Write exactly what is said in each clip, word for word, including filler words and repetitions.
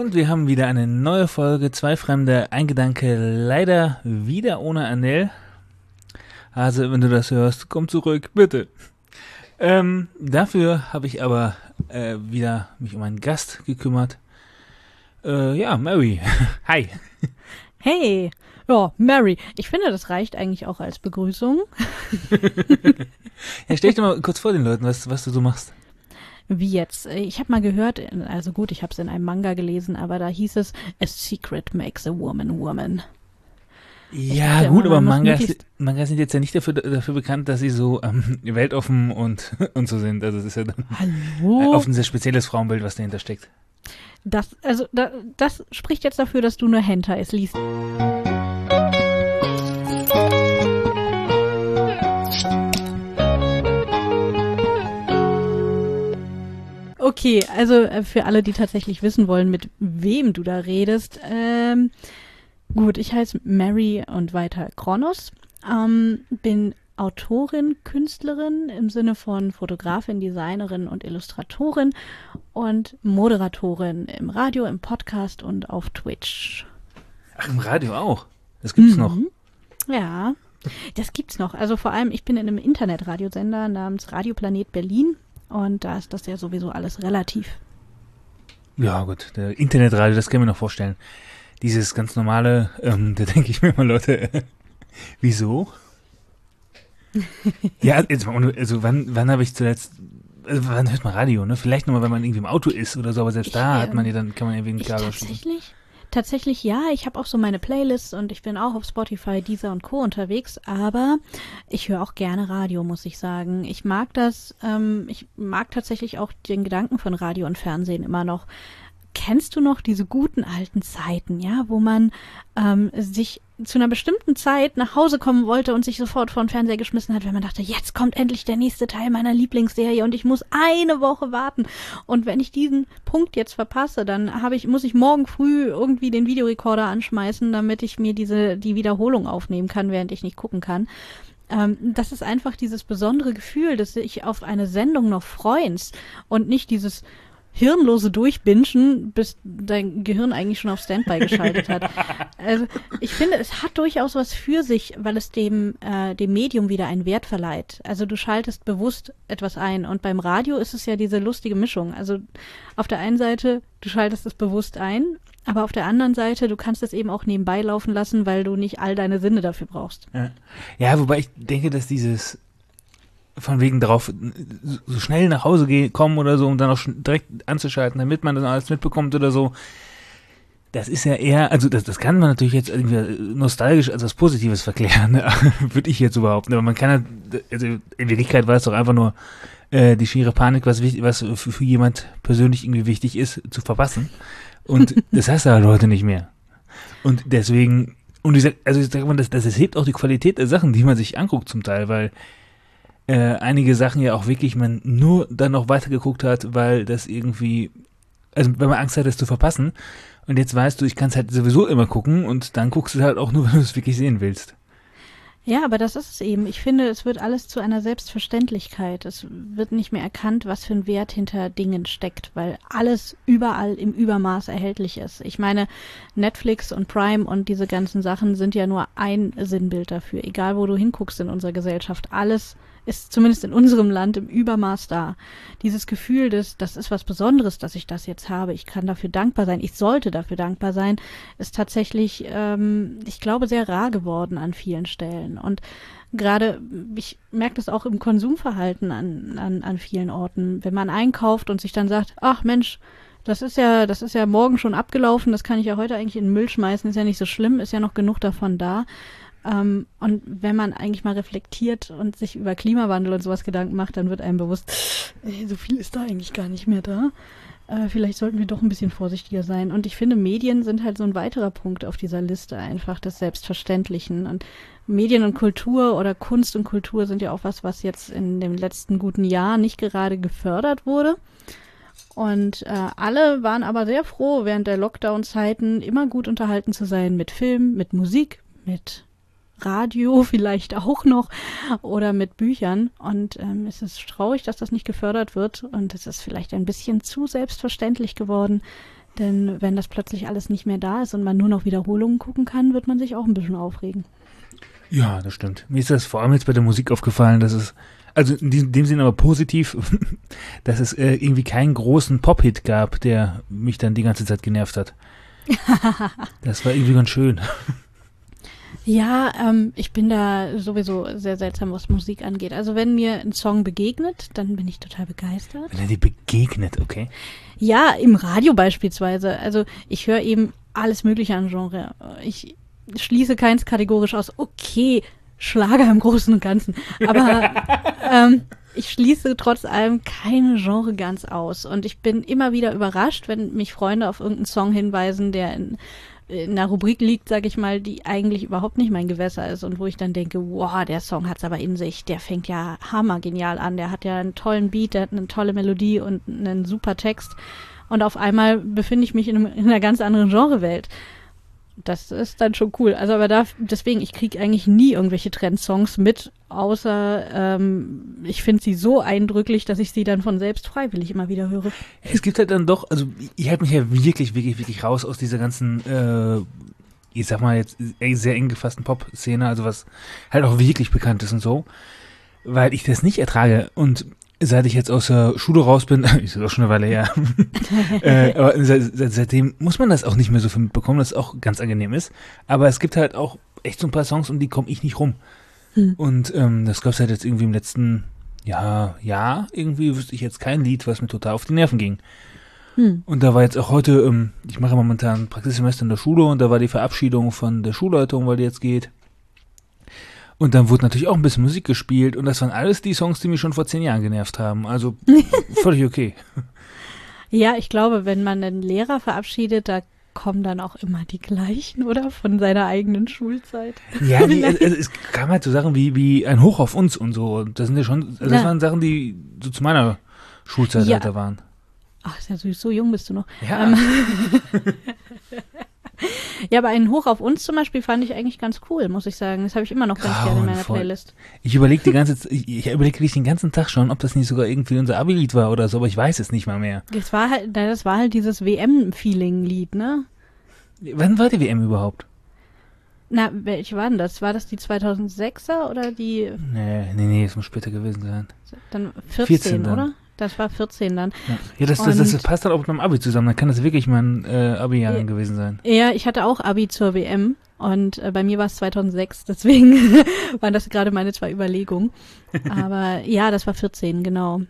Und wir haben wieder eine neue Folge, zwei Fremde, ein Gedanke, leider wieder ohne Anel. Also, wenn du das hörst, komm zurück, bitte. Ähm, dafür habe ich aber äh, wieder mich um einen Gast gekümmert. Äh, ja, Mary. Hi. Hey. Ja, Mary. Ich finde, das reicht eigentlich auch als Begrüßung. Ja, stell dich doch mal kurz vor den Leuten, was, was du so machst. Wie jetzt? Ich habe mal gehört, also gut, ich habe es in einem Manga gelesen, aber da hieß es, a secret makes a woman woman. Ja, dachte gut, immer, aber man muss Mangas, möglichst- Mangas sind jetzt ja nicht dafür, dafür bekannt, dass sie so ähm, weltoffen und, und so sind. Also es ist ja dann Hallo? oft ein sehr spezielles Frauenbild, was dahinter steckt. Das, also, da, das spricht jetzt dafür, dass du nur Hentais liest. Okay, also äh, für alle, die tatsächlich wissen wollen, mit wem du da redest. Ähm, gut, ich heiße Mary und weiter Kronos. Ähm, bin Autorin, Künstlerin im Sinne von Fotografin, Designerin und Illustratorin und Moderatorin im Radio, im Podcast und auf Twitch. Ach, im Radio auch. Das gibt's noch. Mhm. Ja, das gibt's noch. Also vor allem, ich bin in einem Internetradiosender namens Radio Planet Berlin und da ist das ja sowieso alles relativ. Ja, gut. Der Internetradio, das kann ich mir noch vorstellen. Dieses ganz normale, ähm, da denke ich mir mal, Leute, äh, wieso? Ja, jetzt mal, ohne- also wann, wann habe ich zuletzt, also wann hört man Radio, ne? Vielleicht nochmal, wenn man irgendwie im Auto ist oder so, aber selbst Ich, da ähm, hat man ja dann, kann man ja wegen Ich Kabel schließen. tatsächlich? Tatsächlich ja, ich habe auch so meine Playlists und ich bin auch auf Spotify, Deezer und Co. unterwegs, aber ich höre auch gerne Radio, muss ich sagen. Ich mag das, ähm, ich mag tatsächlich auch den Gedanken von Radio und Fernsehen immer noch. Kennst du noch diese guten alten Zeiten, ja, wo man ähm, sich zu einer bestimmten Zeit nach Hause kommen wollte und sich sofort vor den Fernseher geschmissen hat, wenn man dachte, jetzt kommt endlich der nächste Teil meiner Lieblingsserie und ich muss eine Woche warten. Und wenn ich diesen Punkt jetzt verpasse, dann habe ich, muss ich morgen früh irgendwie den Videorekorder anschmeißen, damit ich mir diese die Wiederholung aufnehmen kann, während ich nicht gucken kann. Ähm, das ist einfach dieses besondere Gefühl, dass sich auf eine Sendung noch freust und nicht dieses hirnlose Durchbingen, bis dein Gehirn eigentlich schon auf Standby geschaltet hat. Also ich finde, es hat durchaus was für sich, weil es dem, äh, dem Medium wieder einen Wert verleiht. Also du schaltest bewusst etwas ein und beim Radio ist es ja diese lustige Mischung. Also auf der einen Seite, du schaltest es bewusst ein, aber auf der anderen Seite, du kannst es eben auch nebenbei laufen lassen, weil du nicht all deine Sinne dafür brauchst. Ja. Ja, wobei ich denke, dass dieses von wegen darauf so schnell nach Hause gehen, kommen oder so, um dann auch schon direkt anzuschalten, damit man das alles mitbekommt oder so, das ist ja eher, also das, das kann man natürlich jetzt irgendwie nostalgisch als was Positives verklären, ne? Würde ich jetzt überhaupt, aber man kann ja, also in Wirklichkeit war es doch einfach nur äh, die schiere Panik, was, wichtig, was für, für jemand persönlich irgendwie wichtig ist, zu verpassen. Und das hast du halt heute nicht mehr. Und deswegen, und ich sag, also ich sag mal, das, das hebt auch die Qualität der Sachen, die man sich anguckt zum Teil, weil äh, einige Sachen ja auch wirklich man nur dann noch weitergeguckt hat, weil das irgendwie, also wenn man Angst hat, das zu verpassen. Und jetzt weißt du, ich kann es halt sowieso immer gucken und dann guckst du es halt auch nur, wenn du es wirklich sehen willst. Ja, aber das ist es eben. Ich finde, es wird alles zu einer Selbstverständlichkeit. Es wird nicht mehr erkannt, was für ein Wert hinter Dingen steckt, weil alles überall im Übermaß erhältlich ist. Ich meine, Netflix und Prime und diese ganzen Sachen sind ja nur ein Sinnbild dafür. Egal, wo du hinguckst in unserer Gesellschaft, alles ist zumindest in unserem Land im Übermaß da. Dieses Gefühl, dass das ist was Besonderes, dass ich das jetzt habe. Ich kann dafür dankbar sein. Ich sollte dafür dankbar sein, ist tatsächlich, ähm, ich glaube, sehr rar geworden an vielen Stellen. Und gerade, ich merke das auch im Konsumverhalten an, an, an vielen Orten. Wenn man einkauft und sich dann sagt, ach Mensch, das ist ja, das ist ja morgen schon abgelaufen, das kann ich ja heute eigentlich in den Müll schmeißen, ist ja nicht so schlimm, ist ja noch genug davon da. Ähm, und wenn man eigentlich mal reflektiert und sich über Klimawandel und sowas Gedanken macht, dann wird einem bewusst, ey, so viel ist da eigentlich gar nicht mehr da. Äh, vielleicht sollten wir doch ein bisschen vorsichtiger sein. Und ich finde, Medien sind halt so ein weiterer Punkt auf dieser Liste einfach des Selbstverständlichen. Und Medien und Kultur oder Kunst und Kultur sind ja auch was, was jetzt in dem letzten guten Jahr nicht gerade gefördert wurde. Und äh, alle waren aber sehr froh, während der Lockdown-Zeiten immer gut unterhalten zu sein mit Film, mit Musik, mit Radio vielleicht auch noch oder mit Büchern. Und ähm, es ist traurig, dass das nicht gefördert wird. Und es ist vielleicht ein bisschen zu selbstverständlich geworden, Denn wenn das plötzlich alles nicht mehr da ist und man nur noch Wiederholungen gucken kann, wird man sich auch ein bisschen aufregen. Ja, das stimmt. Mir ist das vor allem jetzt bei der Musik aufgefallen, dass es, also in diesem, dem Sinne aber positiv, dass es äh, irgendwie keinen großen Pop-Hit gab, der mich dann die ganze Zeit genervt hat. Das war irgendwie ganz schön. Ja, ähm, ich bin da sowieso sehr seltsam, was Musik angeht. Also wenn mir ein Song begegnet, dann bin ich total begeistert. Wenn er dir begegnet, okay. Ja, im Radio beispielsweise. Also ich höre eben alles Mögliche an Genre. Ich schließe keins kategorisch aus. Okay, Schlager im Großen und Ganzen. Aber ähm, ich schließe trotz allem keine Genre ganz aus. Und ich bin immer wieder überrascht, wenn mich Freunde auf irgendeinen Song hinweisen, der in, in einer Rubrik liegt, sage ich mal, die eigentlich überhaupt nicht mein Gewässer ist. Und wo ich dann denke, wow, der Song hat's aber in sich. Der fängt ja hammergenial an. Der hat ja einen tollen Beat, der hat eine tolle Melodie und einen super Text. Und auf einmal befinde ich mich in, einem, in einer ganz anderen Genrewelt. Das ist dann schon cool. Also aber da, deswegen, ich kriege eigentlich nie irgendwelche Trendsongs mit, außer ähm, ich finde sie so eindrücklich, dass ich sie dann von selbst freiwillig immer wieder höre. Es gibt halt dann doch, also ich halte mich ja wirklich, wirklich, wirklich raus aus dieser ganzen, äh, ich sag mal jetzt, sehr eng gefassten Pop-Szene, also was halt auch wirklich bekannt ist und so, weil ich das nicht ertrage. Und seit ich jetzt aus der Schule raus bin, ist das auch schon eine Weile her, äh, aber seit, seit, seitdem muss man das auch nicht mehr so viel mitbekommen, das auch ganz angenehm ist. Aber es gibt halt auch echt so ein paar Songs, um die komme ich nicht rum. Hm. Und ähm, das gab es halt jetzt irgendwie im letzten ja, Jahr, irgendwie wüsste ich jetzt kein Lied, was mir total auf die Nerven ging. Hm. Und da war jetzt auch heute, ähm, ich mache momentan ein Praxissemester in der Schule und da war die Verabschiedung von der Schulleitung, weil die jetzt geht. Und dann wurde natürlich auch ein bisschen Musik gespielt und das waren alles die Songs, die mich schon vor zehn Jahren genervt haben. Also völlig okay. Ja, ich glaube, wenn man einen Lehrer verabschiedet, da kommen dann auch immer die gleichen, oder? Von seiner eigenen Schulzeit. Ja, die, also es kam halt so Sachen wie, wie ein Hoch auf uns und so. Das sind ja schon, also das ja. waren Sachen, die so zu meiner Schulzeit ja. halt da waren. Ach, ist ja süß, so jung bist du noch. Ja. Ähm, ja, aber einen Hoch auf uns zum Beispiel fand ich eigentlich ganz cool, muss ich sagen. Das habe ich immer noch ganz gerne in meiner Playlist. Ich überlege die ganze ich, ich überlege den ganzen Tag schon, ob das nicht sogar irgendwie unser Abi-Lied war oder so, aber ich weiß es nicht mal mehr. Das war halt, das war halt dieses W M-Feeling-Lied, ne? Wann war die W M überhaupt? Na, welche war denn das? War das die zweitausendsechser oder die? Nee, nee, nee, es muss später gewesen sein. Dann vierzehn, vierzehn dann. oder? Das war vierzehn dann. Ja, ja das, das, das, das passt dann auch mit meinem Abi zusammen. Dann kann das wirklich mein äh, Abi-Jahr ja, gewesen sein. Ja, ich hatte auch Abi zur W M und äh, bei mir war es zweitausendsechs. Deswegen waren das gerade meine zwei Überlegungen. Aber ja, das war vierzehn, genau.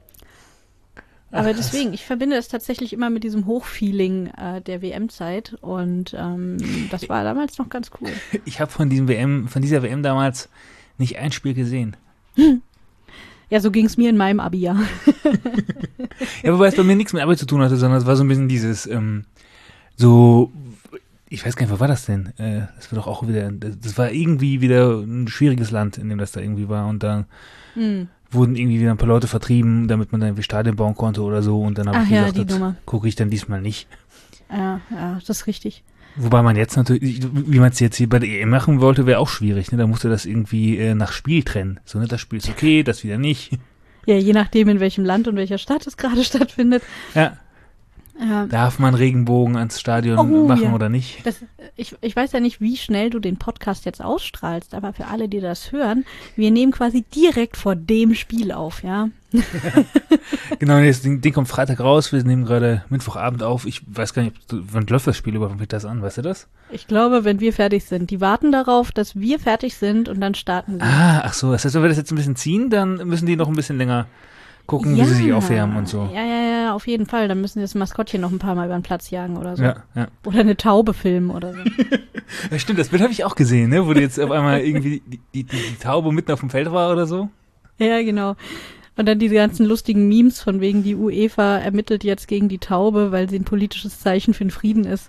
Aber Ach, deswegen, ich verbinde das tatsächlich immer mit diesem Hochfeeling äh, der W M-Zeit und ähm, das war damals noch ganz cool. Ich habe von diesem W M, von dieser W M damals nicht ein Spiel gesehen. Hm. Ja, so ging es mir in meinem Abi-Jahr. Ja, wobei es bei mir nichts mit Abi zu tun hatte, sondern es war so ein bisschen dieses, ähm, so, ich weiß gar nicht, wo war das denn? Äh, das war doch auch wieder, das war irgendwie wieder ein schwieriges Land, in dem das da irgendwie war und dann hm. wurden irgendwie wieder ein paar Leute vertrieben, damit man dann irgendwie Stadien bauen konnte oder so und dann habe ich ja, gesagt, das gucke ich dann diesmal nicht. Ja, ja, das ist richtig. Wobei man jetzt natürlich, wie man es jetzt hier bei der E M machen wollte, wäre auch schwierig, ne? Da musste das irgendwie äh, nach Spiel trennen. So, ne, das Spiel ist okay, das wieder nicht. Ja, je nachdem, in welchem Land und welcher Stadt es gerade stattfindet. Ja. Ähm, Darf man Regenbogen ans Stadion oh, machen ja. oder nicht? Das, ich, ich weiß ja nicht, wie schnell du den Podcast jetzt ausstrahlst, aber für alle, die das hören, wir nehmen quasi direkt vor dem Spiel auf, ja. Genau, das Ding, Ding kommt Freitag raus, wir nehmen gerade Mittwochabend auf. Ich weiß gar nicht, wann läuft das Spiel überhaupt, fängt das an, weißt du das? Ich glaube, wenn wir fertig sind. Die warten darauf, dass wir fertig sind und dann starten wir. Ah, ach so, das heißt, wenn wir das jetzt ein bisschen ziehen, dann müssen die noch ein bisschen länger gucken, ja, wie sie sich aufwärmen und so. Ja, ja, ja, auf jeden Fall. Dann müssen sie das Maskottchen noch ein paar Mal über den Platz jagen oder so. Ja, ja. Oder eine Taube filmen oder so. Ja, stimmt, das Bild habe ich auch gesehen, ne? Wo die jetzt auf einmal irgendwie die, die, die, die Taube mitten auf dem Feld war oder so. Ja, genau. Und dann diese ganzen lustigen Memes von wegen, die UEFA ermittelt jetzt gegen die Taube, weil sie ein politisches Zeichen für den Frieden ist.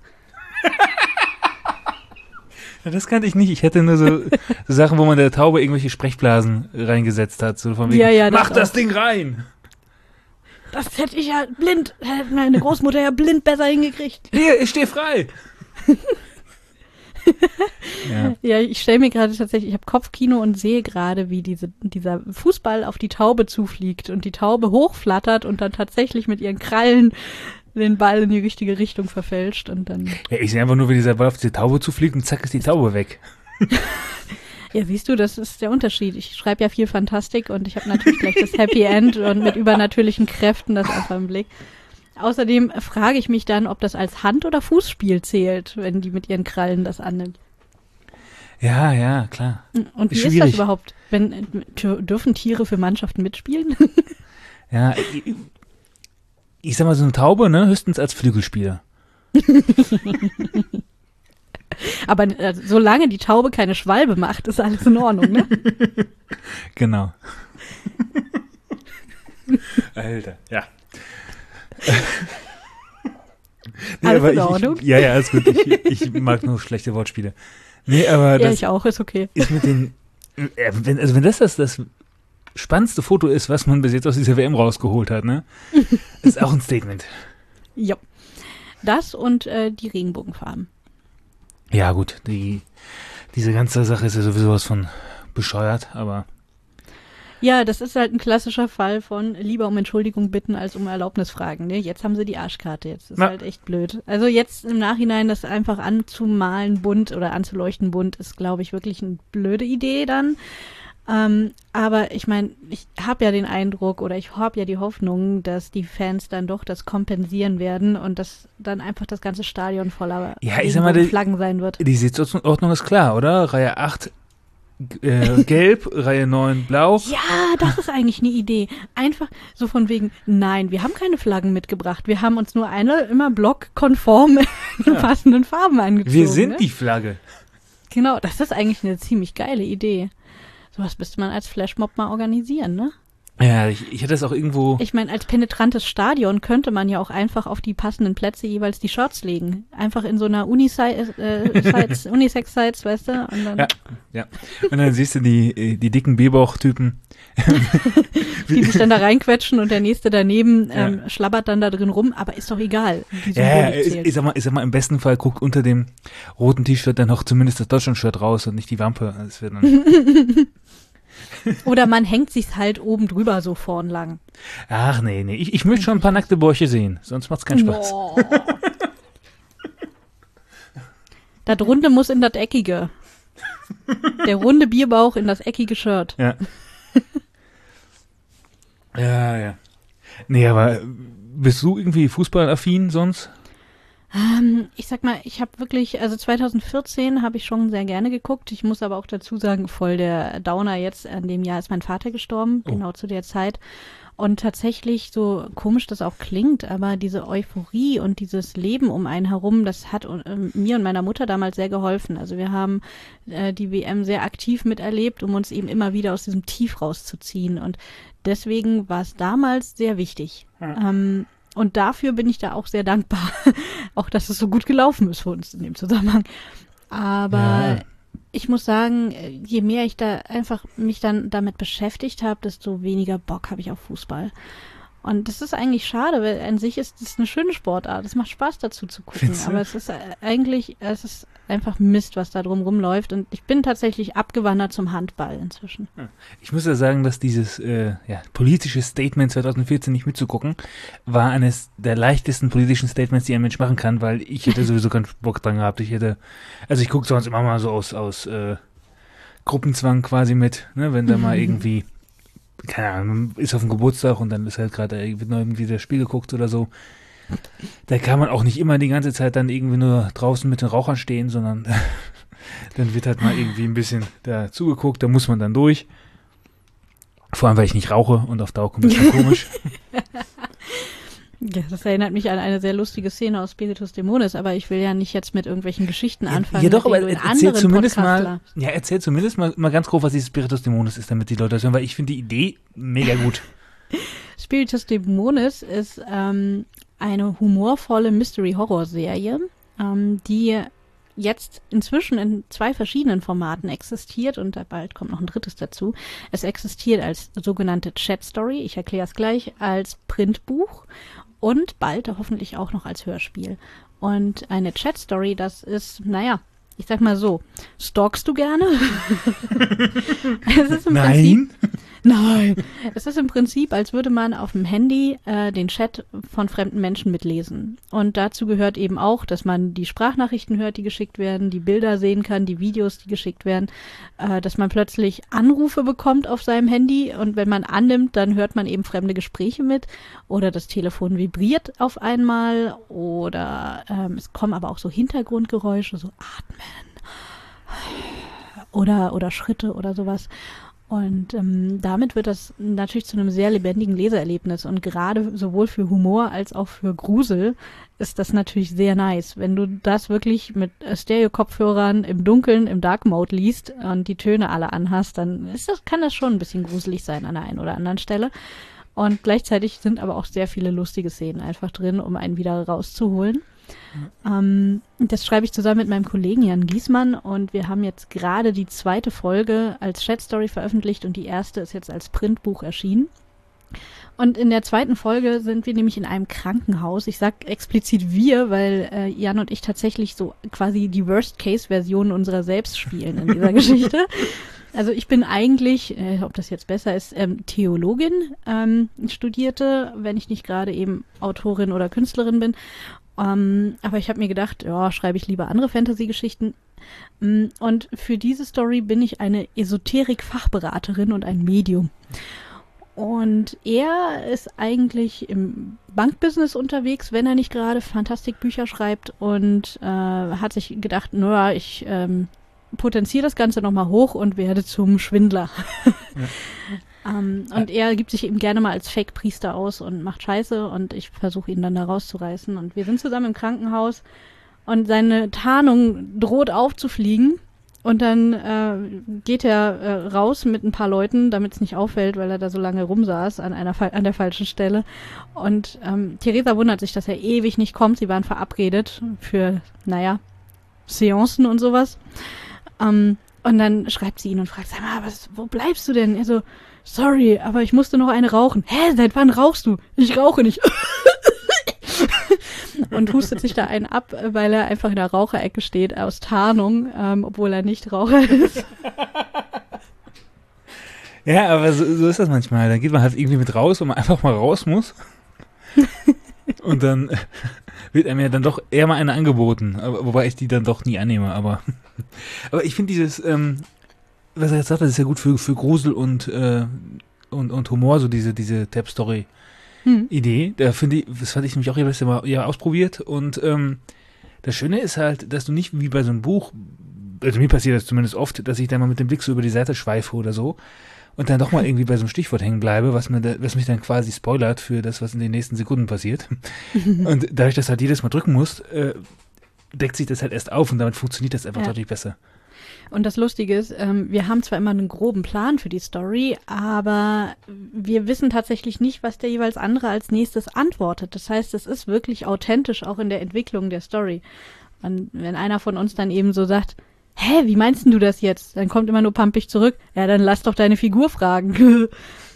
Ja, das kannte ich nicht. Ich hätte nur so, so Sachen, wo man der Taube irgendwelche Sprechblasen reingesetzt hat. So von wegen, ja, ja, mach das, das Ding rein! Das hätte ich ja blind, hätte meine Großmutter ja blind besser hingekriegt. Hier, ich stehe frei! Ja. Ja, ich stelle mir gerade tatsächlich, ich habe Kopfkino und sehe gerade, wie diese, dieser Fußball auf die Taube zufliegt und die Taube hochflattert und dann tatsächlich mit ihren Krallen den Ball in die richtige Richtung verfälscht und dann... Ja, ich sehe einfach nur, wie dieser Ball auf diese Taube zufliegt und zack ist die Taube weg. Ja, siehst du, das ist der Unterschied. Ich schreibe ja viel Fantastik und ich habe natürlich gleich das Happy End und mit übernatürlichen Kräften das einfach im Blick. Außerdem frage ich mich dann, ob das als Hand- oder Fußspiel zählt, wenn die mit ihren Krallen das annimmt. Ja, ja, klar. Und wie Ist ist schwierig. das überhaupt? Wenn, dürfen Tiere für Mannschaften mitspielen? Ja, ich, ich sag mal, so eine Taube, ne, höchstens als Flügelspieler. Aber äh, solange die Taube keine Schwalbe macht, ist alles in Ordnung, ne? Genau. Alter, ja. Nee, Alles aber in ich, Ordnung? Ich, ja, ja, alles gut. Ich, ich mag nur schlechte Wortspiele. Nee, aber Ja, das ich auch, ist okay. ist mit den, äh, wenn, also wenn das, das das spannendste Foto ist, was man bis jetzt aus dieser W M rausgeholt hat, ne, ist auch ein Statement. Ja. Das und äh, die Regenbogenfarben. Ja, gut, die, diese ganze Sache ist ja sowieso was von bescheuert, aber Ja, das ist halt ein klassischer Fall von lieber um Entschuldigung bitten als um Erlaubnis fragen. Ne? Jetzt haben sie die Arschkarte, jetzt ist Na. halt echt blöd. Also jetzt im Nachhinein das einfach anzumalen bunt oder anzuleuchten bunt ist, glaube ich, wirklich eine blöde Idee dann. Ähm, aber ich meine, ich habe ja den Eindruck oder ich habe ja die Hoffnung, dass die Fans dann doch das kompensieren werden und dass dann einfach das ganze Stadion voller Ja, ich sag mal, die- Flaggen sein wird. die Sitzordnung ist klar, oder? Reihe acht äh, gelb, Reihe neun blau. Ja, das ist eigentlich eine Idee. Einfach so von wegen, nein, wir haben keine Flaggen mitgebracht. Wir haben uns nur eine immer blockkonform in Ja. passenden Farben angezogen. Wir sind ne? die Flagge. Genau, das ist eigentlich eine ziemlich geile Idee. Sowas müsste man als Flashmob mal organisieren, ne? Ja, ich, ich hätte das auch irgendwo. Ich meine, als penetrantes Stadion könnte man ja auch einfach auf die passenden Plätze jeweils die Shirts legen. Einfach in so einer Unisi- äh, Sites, Unisex-Sites, weißt du? Und dann, Ja, ja. Und dann siehst du die, die dicken B-Bauch-Typen. die sich dann da reinquetschen und der nächste daneben Ja. ähm, schlabbert dann da drin rum, aber ist doch egal. Die Ja, ja, Symbolik ich, zählt. ich, sag mal, ich sag mal, im besten Fall guckt unter dem roten T-Shirt dann noch zumindest das Deutschland-Shirt raus und nicht die Wampe. Das wird dann Oder man hängt sich's halt oben drüber so vorn lang. Ach nee, nee. Ich, ich möchte schon ein paar nackte Bäuche sehen, sonst macht's keinen Spaß. Oh. Das Runde muss in das Eckige. Der runde Bierbauch in das eckige Shirt. Ja. Ja, ja. Nee, aber bist du irgendwie fußballaffin sonst? Ähm, ich sag mal, ich habe wirklich, also zwanzig vierzehn habe ich schon sehr gerne geguckt. Ich muss aber auch dazu sagen, voll der Downer jetzt, an dem Jahr ist mein Vater gestorben, Oh. genau zu der Zeit. Und tatsächlich, so komisch das auch klingt, aber diese Euphorie und dieses Leben um einen herum, das hat ähm, mir und meiner Mutter damals sehr geholfen. Also wir haben äh, die W M sehr aktiv miterlebt, um uns eben immer wieder aus diesem Tief rauszuziehen. Und deswegen war es damals sehr wichtig. Ähm, und dafür bin ich da auch sehr dankbar. Auch, dass es so gut gelaufen ist für uns in dem Zusammenhang. Aber Ja. ich muss sagen, je mehr ich da einfach mich dann damit beschäftigt habe, desto weniger Bock habe ich auf Fußball. Und das ist eigentlich schade, weil an sich ist es eine schöne Sportart. Es macht Spaß dazu zu gucken. Findest du? Aber es ist äh, eigentlich, es ist einfach Mist, was da drum rumläuft. Und ich bin tatsächlich abgewandert zum Handball inzwischen. Ich muss ja sagen, dass dieses äh, ja, politische Statement zwanzig vierzehn nicht mitzugucken, war eines der leichtesten politischen Statements, die ein Mensch machen kann, weil ich hätte sowieso keinen Bock dran gehabt. Ich hätte, also ich gucke sonst immer mal so aus, aus äh, Gruppenzwang quasi mit, ne, wenn da mal irgendwie, keine Ahnung, ist auf dem Geburtstag und dann ist halt gerade wird noch irgendwie das Spiel geguckt oder so. Da kann man auch nicht immer die ganze Zeit dann irgendwie nur draußen mit den Rauchern stehen, sondern dann wird halt mal irgendwie ein bisschen da zugeguckt, da muss man dann durch. Vor allem, weil ich nicht rauche und auf Dauer kommt das dann komisch. Ja, das erinnert mich an eine sehr lustige Szene aus Spiritus Dämonis, aber ich will ja nicht jetzt mit irgendwelchen Geschichten anfangen. Ja doch, mit aber denen du in erzähl anderen zumindest Podcasts mal, ja, erzähl zumindest mal, mal ganz grob, was dieses Spiritus Dämonis ist, damit die Leute das hören, weil ich finde die Idee mega gut. Spiritus Dämonis ist ähm, eine humorvolle Mystery-Horror-Serie, ähm, die jetzt inzwischen in zwei verschiedenen Formaten existiert und bald kommt noch ein drittes dazu. Es existiert als sogenannte Chat-Story, ich erkläre es gleich, als Printbuch und bald hoffentlich auch noch als Hörspiel. Und eine Chat-Story, das ist, naja, ich sag mal so, stalkst du gerne? Es ist im Prinzip, Nein? Nein. Es ist im Prinzip, als würde man auf dem Handy äh, den Chat von fremden Menschen mitlesen. Und dazu gehört eben auch, dass man die Sprachnachrichten hört, die geschickt werden, die Bilder sehen kann, die Videos, die geschickt werden, äh, dass man plötzlich Anrufe bekommt auf seinem Handy und wenn man annimmt, dann hört man eben fremde Gespräche mit oder das Telefon vibriert auf einmal oder ähm, es kommen aber auch so Hintergrundgeräusche, so Atmen oder, oder Schritte oder sowas. Und ähm, damit wird das natürlich zu einem sehr lebendigen Leseerlebnis. Und gerade sowohl für Humor als auch für Grusel ist das natürlich sehr nice. Wenn du das wirklich mit Stereo-Kopfhörern im Dunkeln, im Dark Mode liest und die Töne alle anhast, dann ist das, kann das schon ein bisschen gruselig sein an der einen oder anderen Stelle. Und gleichzeitig sind aber auch sehr viele lustige Szenen einfach drin, um einen wieder rauszuholen. Mhm. Ähm, das schreibe ich zusammen mit meinem Kollegen Jan Giesmann und wir haben jetzt gerade die zweite Folge als Chat-Story veröffentlicht und die erste ist jetzt als Printbuch erschienen. Und in der zweiten Folge sind wir nämlich in einem Krankenhaus. Ich sag explizit wir, weil äh, Jan und ich tatsächlich so quasi die Worst-Case-Version unserer selbst spielen in dieser Geschichte. Also ich bin eigentlich, äh, ob das jetzt besser ist, ähm, Theologin, ähm, studierte, wenn ich nicht gerade eben Autorin oder Künstlerin bin. Um, aber ich habe mir gedacht, ja, schreibe ich lieber andere Fantasy-Geschichten. Um, und für diese Story bin ich eine Esoterik-Fachberaterin und ein Medium. Und er ist eigentlich im Bankbusiness unterwegs, wenn er nicht gerade Fantastikbücher schreibt und äh, hat sich gedacht, naja, ich ähm, potenziere das Ganze nochmal hoch und werde zum Schwindler. Ja. Um, und er gibt sich eben gerne mal als Fake-Priester aus und macht Scheiße und ich versuche ihn dann da rauszureißen. Und wir sind zusammen im Krankenhaus und seine Tarnung droht aufzufliegen und dann äh, geht er äh, raus mit ein paar Leuten, damit es nicht auffällt, weil er da so lange rumsaß an einer an der falschen Stelle. Und ähm, Theresa wundert sich, dass er ewig nicht kommt. Sie waren verabredet für, naja, Seancen und sowas. Um, und dann schreibt sie ihn und fragt, sag mal, was, wo bleibst du denn? Er so, sorry, aber ich musste noch eine rauchen. Hä, seit wann rauchst du? Ich rauche nicht. Und hustet sich da einen ab, weil er einfach in der Raucherecke steht, aus Tarnung, ähm, obwohl er nicht Raucher ist. Ja, aber so, so ist das manchmal. Da geht man halt irgendwie mit raus, wo man einfach mal raus muss. Und dann wird einem ja dann doch eher mal eine angeboten. Aber, wobei ich die dann doch nie annehme. Aber, aber ich finde dieses... Ähm, was er jetzt sagt, das ist ja gut für, für Grusel und, äh, und, und Humor, so diese, diese Tab-Story-Idee. Hm. Da finde ich, das fand ich nämlich auch jeweils immer ja, ausprobiert. Und ähm, das Schöne ist halt, dass du nicht wie bei so einem Buch, also mir passiert das zumindest oft, dass ich dann mal mit dem Blick so über die Seite schweife oder so und dann doch mal irgendwie bei so einem Stichwort hängen bleibe, was, mir da, was mich dann quasi spoilert für das, was in den nächsten Sekunden passiert. Und dadurch, dass du halt jedes Mal drücken musst, äh, deckt sich das halt erst auf und damit funktioniert das einfach ja. deutlich besser. Und das Lustige ist, ähm, wir haben zwar immer einen groben Plan für die Story, aber wir wissen tatsächlich nicht, was der jeweils andere als nächstes antwortet. Das heißt, es ist wirklich authentisch auch in der Entwicklung der Story. Und wenn einer von uns dann eben so sagt, hä, wie meinst du das jetzt? Dann kommt immer nur pampig zurück, ja, dann lass doch deine Figur fragen.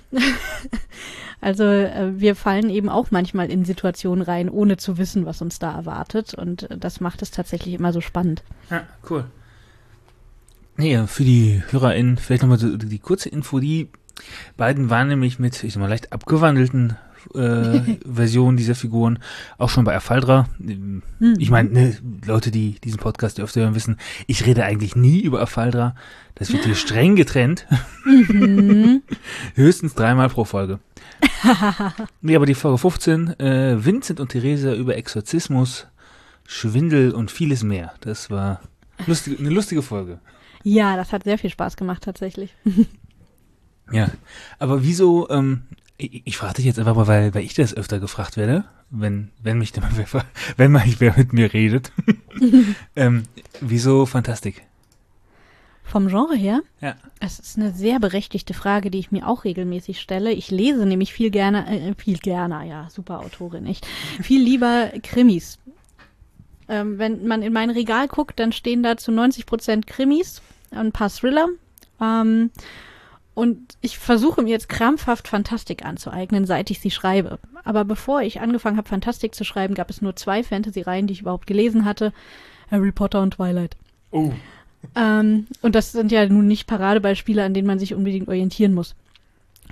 Also äh, wir fallen eben auch manchmal in Situationen rein, ohne zu wissen, was uns da erwartet. Und äh, das macht es tatsächlich immer so spannend. Ja, cool. Nee, für die HörerInnen vielleicht nochmal so die kurze Info. Die beiden waren nämlich mit, ich sag mal, leicht abgewandelten äh, Versionen dieser Figuren auch schon bei Afaldra. Mhm. Ich meine, ne, Leute, die diesen Podcast öfter hören, wissen, ich rede eigentlich nie über Afaldra. Das wird hier streng getrennt. Mhm. Höchstens dreimal pro Folge. Nee, aber die Folge fünfzehn, äh, Vincent und Theresa über Exorzismus, Schwindel und vieles mehr. Das war lustige, eine lustige Folge. Ja, das hat sehr viel Spaß gemacht, tatsächlich. Ja, aber wieso, ähm, ich, ich frage dich jetzt einfach mal, weil, weil ich das öfter gefragt werde, wenn, wenn mich, wenn mal wer mit mir redet. ähm, wieso Fantastik? Vom Genre her? Ja. Es ist eine sehr berechtigte Frage, die ich mir auch regelmäßig stelle. Ich lese nämlich viel gerne, äh, viel gerne, ja, super Autorin, echt, viel lieber Krimis. Ähm, wenn man in mein Regal guckt, dann stehen da zu neunzig Prozent Krimis, ein paar Thriller. Ähm, und ich versuche mir jetzt krampfhaft Fantastik anzueignen, seit ich sie schreibe. Aber bevor ich angefangen habe, Fantastik zu schreiben, gab es nur zwei Fantasy-Reihen, die ich überhaupt gelesen hatte. Harry Potter und Twilight. Oh. Ähm, und das sind ja nun nicht Paradebeispiele, an denen man sich unbedingt orientieren muss.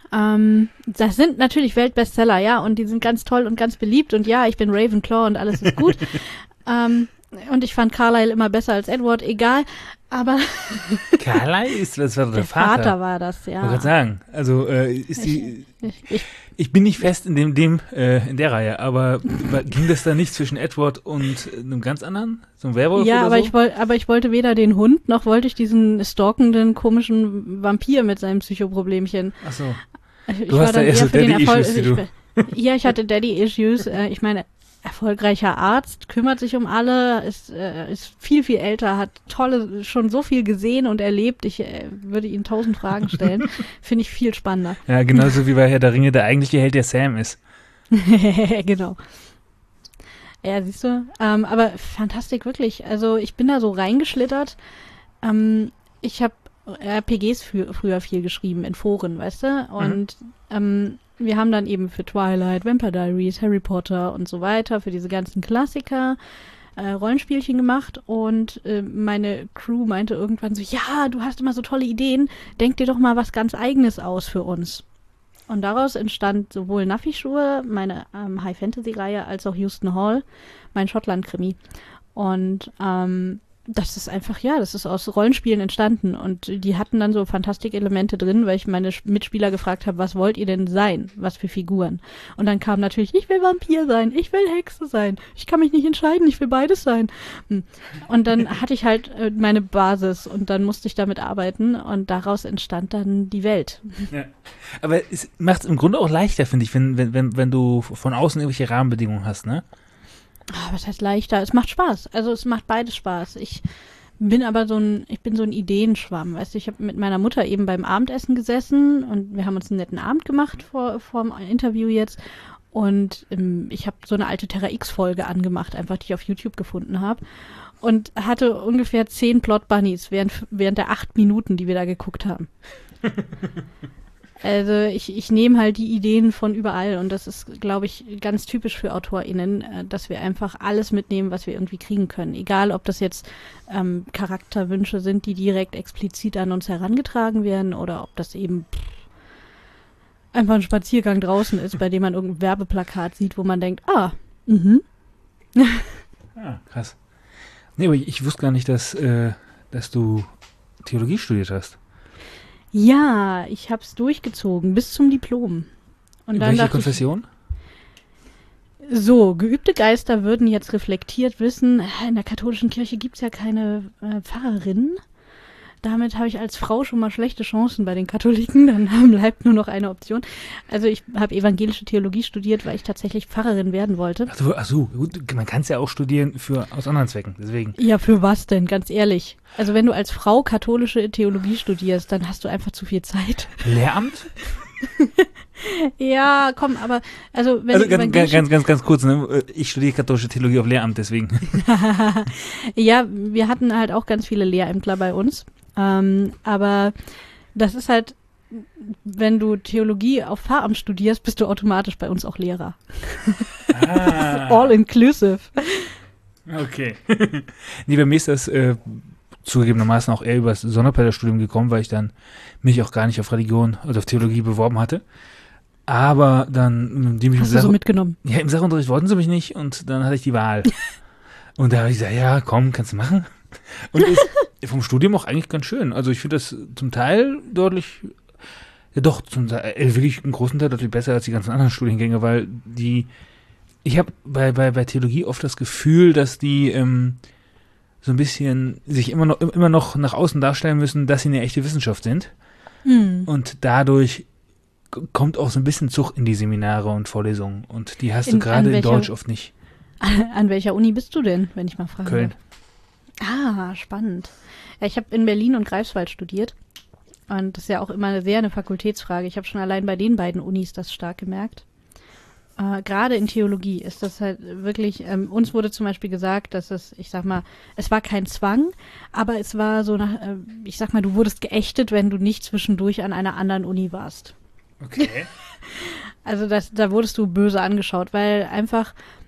Ähm, das sind natürlich Weltbestseller, ja, und die sind ganz toll und ganz beliebt und ja, ich bin Ravenclaw und alles ist gut. ähm, und ich fand Carlyle immer besser als Edward, egal, aber Carlyle ist, das war der, der Vater. Vater war das, ja. Ich wollte gerade sagen, also äh, ist die, ich, ich, ich bin nicht fest in dem, dem äh, in der Reihe, aber ging das da nicht zwischen Edward und einem ganz anderen, so einem Werwolf ja, oder aber so? ich wollte, aber ich wollte weder den Hund noch wollte ich diesen stalkenden komischen Vampir mit seinem Psychoproblemchen. Ach so. Ich, ich Du hast da eher so Daddy-Issues, wie du. Ja, ich hatte Daddy-Issues. Äh, ich meine, erfolgreicher Arzt, kümmert sich um alle, ist, äh, ist viel, viel älter, hat tolle, schon so viel gesehen und erlebt. Ich äh, würde ihn tausend Fragen stellen. Finde ich viel spannender. Ja, genauso wie bei Herr der Ringe der eigentliche Held der Sam ist. Genau. Ja, siehst du. Ähm, aber Fantastik, wirklich. Also ich bin da so reingeschlittert. Ähm, ich habe R P Gs für, früher viel geschrieben in Foren, weißt du? Und mhm. ähm, wir haben dann eben für Twilight, Vampire Diaries, Harry Potter und so weiter, für diese ganzen Klassiker äh, Rollenspielchen gemacht und äh, meine Crew meinte irgendwann so, ja, du hast immer so tolle Ideen, denk dir doch mal was ganz Eigenes aus für uns. Und daraus entstand sowohl Naffi-Schuhe, meine ähm, High-Fantasy-Reihe, als auch Houston Hall, mein Schottland-Krimi. Und ähm, das ist einfach, ja, das ist aus Rollenspielen entstanden und die hatten dann so Fantastik-Elemente drin, weil ich meine Mitspieler gefragt habe, was wollt ihr denn sein? Was für Figuren? Und dann kam natürlich, ich will Vampir sein, ich will Hexe sein, ich kann mich nicht entscheiden, ich will beides sein. Und dann hatte ich halt äh, meine Basis und dann musste ich damit arbeiten und daraus entstand dann die Welt. Ja. Aber es macht es im Grunde auch leichter, finde ich, wenn, wenn, wenn, wenn du von außen irgendwelche Rahmenbedingungen hast, ne? Oh, was heißt leichter? Es macht Spaß. Also es macht beides Spaß. Ich bin aber so ein, ich bin so ein Ideenschwamm. Weißt du, ich habe mit meiner Mutter eben beim Abendessen gesessen und wir haben uns einen netten Abend gemacht vor, vor dem Interview jetzt. Und ähm, ich habe so eine alte Terra X-Folge angemacht, einfach die ich auf YouTube gefunden habe. Und hatte ungefähr zehn Plot Bunnies während, während der acht Minuten, die wir da geguckt haben. Also ich, ich nehme halt die Ideen von überall und das ist, glaube ich, ganz typisch für AutorInnen, dass wir einfach alles mitnehmen, was wir irgendwie kriegen können. Egal, ob das jetzt ähm, Charakterwünsche sind, die direkt explizit an uns herangetragen werden oder ob das eben einfach ein Spaziergang draußen ist, bei dem man irgendein Werbeplakat sieht, wo man denkt, ah, mhm. Ah, krass. Nee, aber ich, ich wusste gar nicht, dass, äh, dass du Theologie studiert hast. Ja, ich habe es durchgezogen bis zum Diplom. Und dann welche Konfession? Ich, so, geübte Geister würden jetzt reflektiert wissen, in der katholischen Kirche gibt es ja keine äh, Pfarrerinnen. Damit habe ich als Frau schon mal schlechte Chancen bei den Katholiken, dann bleibt nur noch eine Option. Also ich habe evangelische Theologie studiert, weil ich tatsächlich Pfarrerin werden wollte. Ach so, ach so gut, man kann es ja auch studieren für aus anderen Zwecken, deswegen. Ja, für was denn, ganz ehrlich? Also wenn du als Frau katholische Theologie studierst, dann hast du einfach zu viel Zeit. Lehramt? Ja, komm, aber also wenn also ganz, ganz, ganz, ganz, ganz kurz, ne? Ich studiere katholische Theologie auf Lehramt, deswegen. Ja, wir hatten halt auch ganz viele Lehrämtler bei uns. Ähm, aber das ist halt, wenn du Theologie auf Pfarramt studierst, bist du automatisch bei uns auch Lehrer. Ah. All inclusive. Okay. Nee, bei mir ist das äh, zugegebenermaßen auch eher über das Sonderpädagogikstudium gekommen, weil ich dann mich auch gar nicht auf Religion, also auf Theologie beworben hatte. Aber dann, die mich Hast im du so Sach- mitgenommen? Ja, im Sachunterricht wollten sie mich nicht und dann hatte ich die Wahl. Und da habe ich gesagt, ja, komm, kannst du machen. Und ist vom Studium auch eigentlich ganz schön. Also ich finde das zum Teil deutlich, ja doch, zum Teil, äh, wirklich einen großen Teil deutlich besser als die ganzen anderen Studiengänge, weil die, ich habe bei, bei, bei Theologie oft das Gefühl, dass die ähm, so ein bisschen sich immer noch, immer noch nach außen darstellen müssen, dass sie eine echte Wissenschaft sind. Hm. Und dadurch k- kommt auch so ein bisschen Zug in die Seminare und Vorlesungen. Und die hast du In- gerade an in welcher- Deutsch oft nicht. An welcher Uni bist du denn, wenn ich mal frage? Köln. Ah, spannend. Ja, ich habe in Berlin und Greifswald studiert. Und das ist ja auch immer sehr eine Fakultätsfrage. Ich habe schon allein bei den beiden Unis das stark gemerkt. Äh, Gerade in Theologie ist das halt wirklich, ähm, uns wurde zum Beispiel gesagt, dass es, ich sag mal, es war kein Zwang, aber es war so, nach, äh, ich sag mal, du wurdest geächtet, wenn du nicht zwischendurch an einer anderen Uni warst. Okay. Also das, da wurdest du böse angeschaut, weil einfach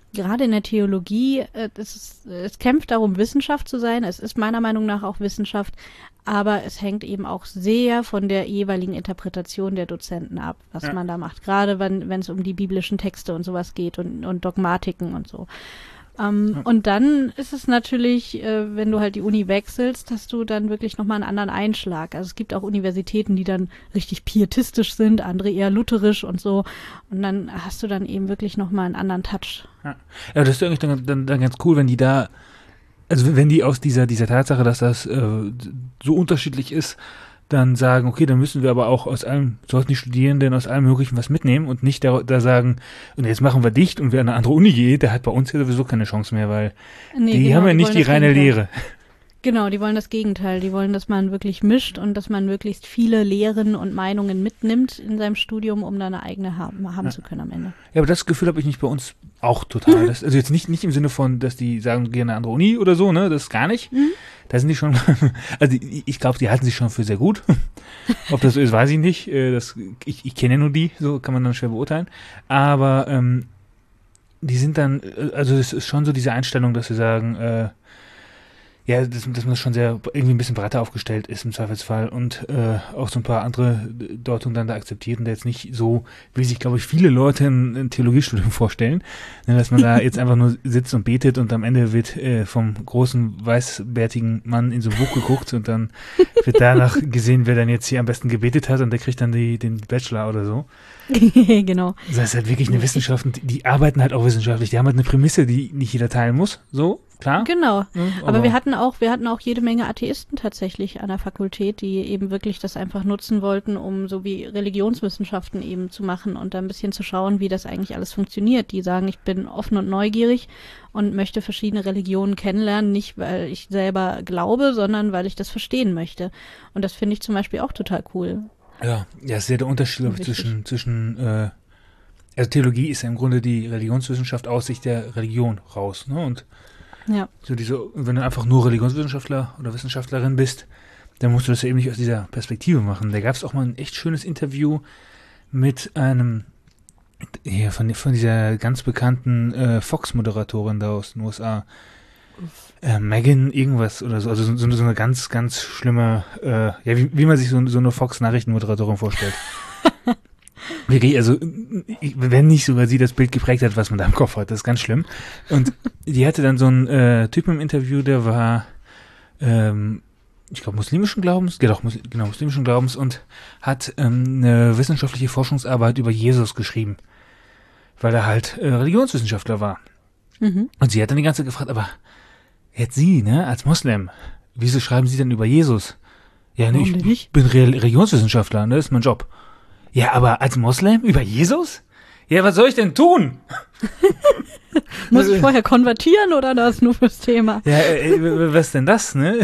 gerade in der Theologie, äh, es, ist, es kämpft darum, Wissenschaft zu sein. Es ist meiner Meinung nach auch Wissenschaft, aber es hängt eben auch sehr von der jeweiligen Interpretation der Dozenten ab, was Ja. man da macht. Gerade wenn wenn es um die biblischen Texte und sowas geht und, und Dogmatiken und so. Ähm, Ja. Und dann ist es natürlich, äh, wenn du halt die Uni wechselst, hast du dann wirklich nochmal einen anderen Einschlag. Also es gibt auch Universitäten, die dann richtig pietistisch sind, andere eher lutherisch und so. Und dann hast du dann eben wirklich nochmal einen anderen Touch. Ja, ja, das ist eigentlich dann, dann, dann ganz cool, wenn die da, also wenn die aus dieser, dieser Tatsache, dass das äh, so unterschiedlich ist, dann sagen, okay, dann müssen wir aber auch aus allem, sollten die Studierenden aus allem Möglichen was mitnehmen und nicht da, da sagen, und jetzt machen wir dicht und wer an eine andere Uni geht, der hat bei uns ja sowieso keine Chance mehr, weil Nee, die genau, haben ja nicht wollen die das reine Gegenteil. Lehre. Genau, die wollen das Gegenteil. Die wollen, dass man wirklich mischt und dass man möglichst viele Lehren und Meinungen mitnimmt in seinem Studium, um dann eine eigene haben, haben Ja. zu können am Ende. Ja, aber das Gefühl habe ich nicht bei uns auch total. Das, also jetzt nicht, nicht im Sinne von, dass die sagen, wir gehen an eine andere Uni oder so, ne, das gar nicht. Mhm. Da sind die schon, also ich, ich glaube, die halten sich schon für sehr gut. Ob das so ist, weiß ich nicht. Äh, Das, ich ich kenne ja nur die, so kann man dann schwer beurteilen. Aber ähm, die sind dann, äh, also es ist schon so diese Einstellung, dass sie sagen, äh, ja, dass, dass man schon sehr irgendwie ein bisschen breiter aufgestellt ist im Zweifelsfall und äh, auch so ein paar andere Deutungen dann da akzeptiert und da jetzt nicht so, wie sich, glaube ich, viele Leute ein, ein Theologiestudium vorstellen, ne, dass man da jetzt einfach nur sitzt und betet und am Ende wird äh, vom großen weißbärtigen Mann in so ein Buch geguckt und dann wird danach gesehen, wer dann jetzt hier am besten gebetet hat und der kriegt dann die, den Bachelor oder so. Genau. Das ist halt wirklich eine Wissenschaft und die, die arbeiten halt auch wissenschaftlich. Die haben halt eine Prämisse, die nicht jeder teilen muss, so, klar. Genau. Ne, Aber wir hatten auch, wir hatten auch jede Menge Atheisten tatsächlich an der Fakultät, die eben wirklich das einfach nutzen wollten, um so wie Religionswissenschaften eben zu machen und da ein bisschen zu schauen, wie das eigentlich alles funktioniert. Die sagen, ich bin offen und neugierig und möchte verschiedene Religionen kennenlernen, nicht weil ich selber glaube, sondern weil ich das verstehen möchte. Und das finde ich zum Beispiel auch total cool. Ja, ja, ist ja der Unterschied glaub ich, Wichtig. zwischen, zwischen äh, also Theologie ist ja im Grunde die Religionswissenschaft aus Sicht der Religion raus, ne? Und Ja. so diese, wenn du einfach nur Religionswissenschaftler oder Wissenschaftlerin bist, dann musst du das ja eben nicht aus dieser Perspektive machen. Da gab es auch mal ein echt schönes Interview mit einem, hier von, von dieser ganz bekannten äh, Fox-Moderatorin da aus den U S A. Äh, Megan irgendwas oder so, also so, so, so eine ganz, ganz schlimme, äh, ja, wie, wie man sich so, so eine Fox-Nachrichtenmoderatorin vorstellt. Wirklich, also, ich- wenn nicht sogar sie das Bild geprägt hat, was man da im Kopf hat, das ist ganz schlimm. Und die hatte dann so einen äh, Typen im Interview, der war, ähm, ich glaube, muslimischen Glaubens, genau, mus genau, muslimischen Glaubens und hat ähm, eine wissenschaftliche Forschungsarbeit über Jesus geschrieben, weil er halt äh, Religionswissenschaftler war. Mhm. Und sie hat dann die ganze Zeit gefragt, aber jetzt Sie, ne, als Moslem, wieso schreiben Sie denn über Jesus? Ja, ne, Warum ich denn nicht? bin Re Religionswissenschaftler, ne, das ist mein Job. Ja, aber als Moslem über Jesus? Ja, was soll ich denn tun? Muss ich vorher konvertieren oder das nur fürs Thema? Ja, äh, äh, was denn das, ne?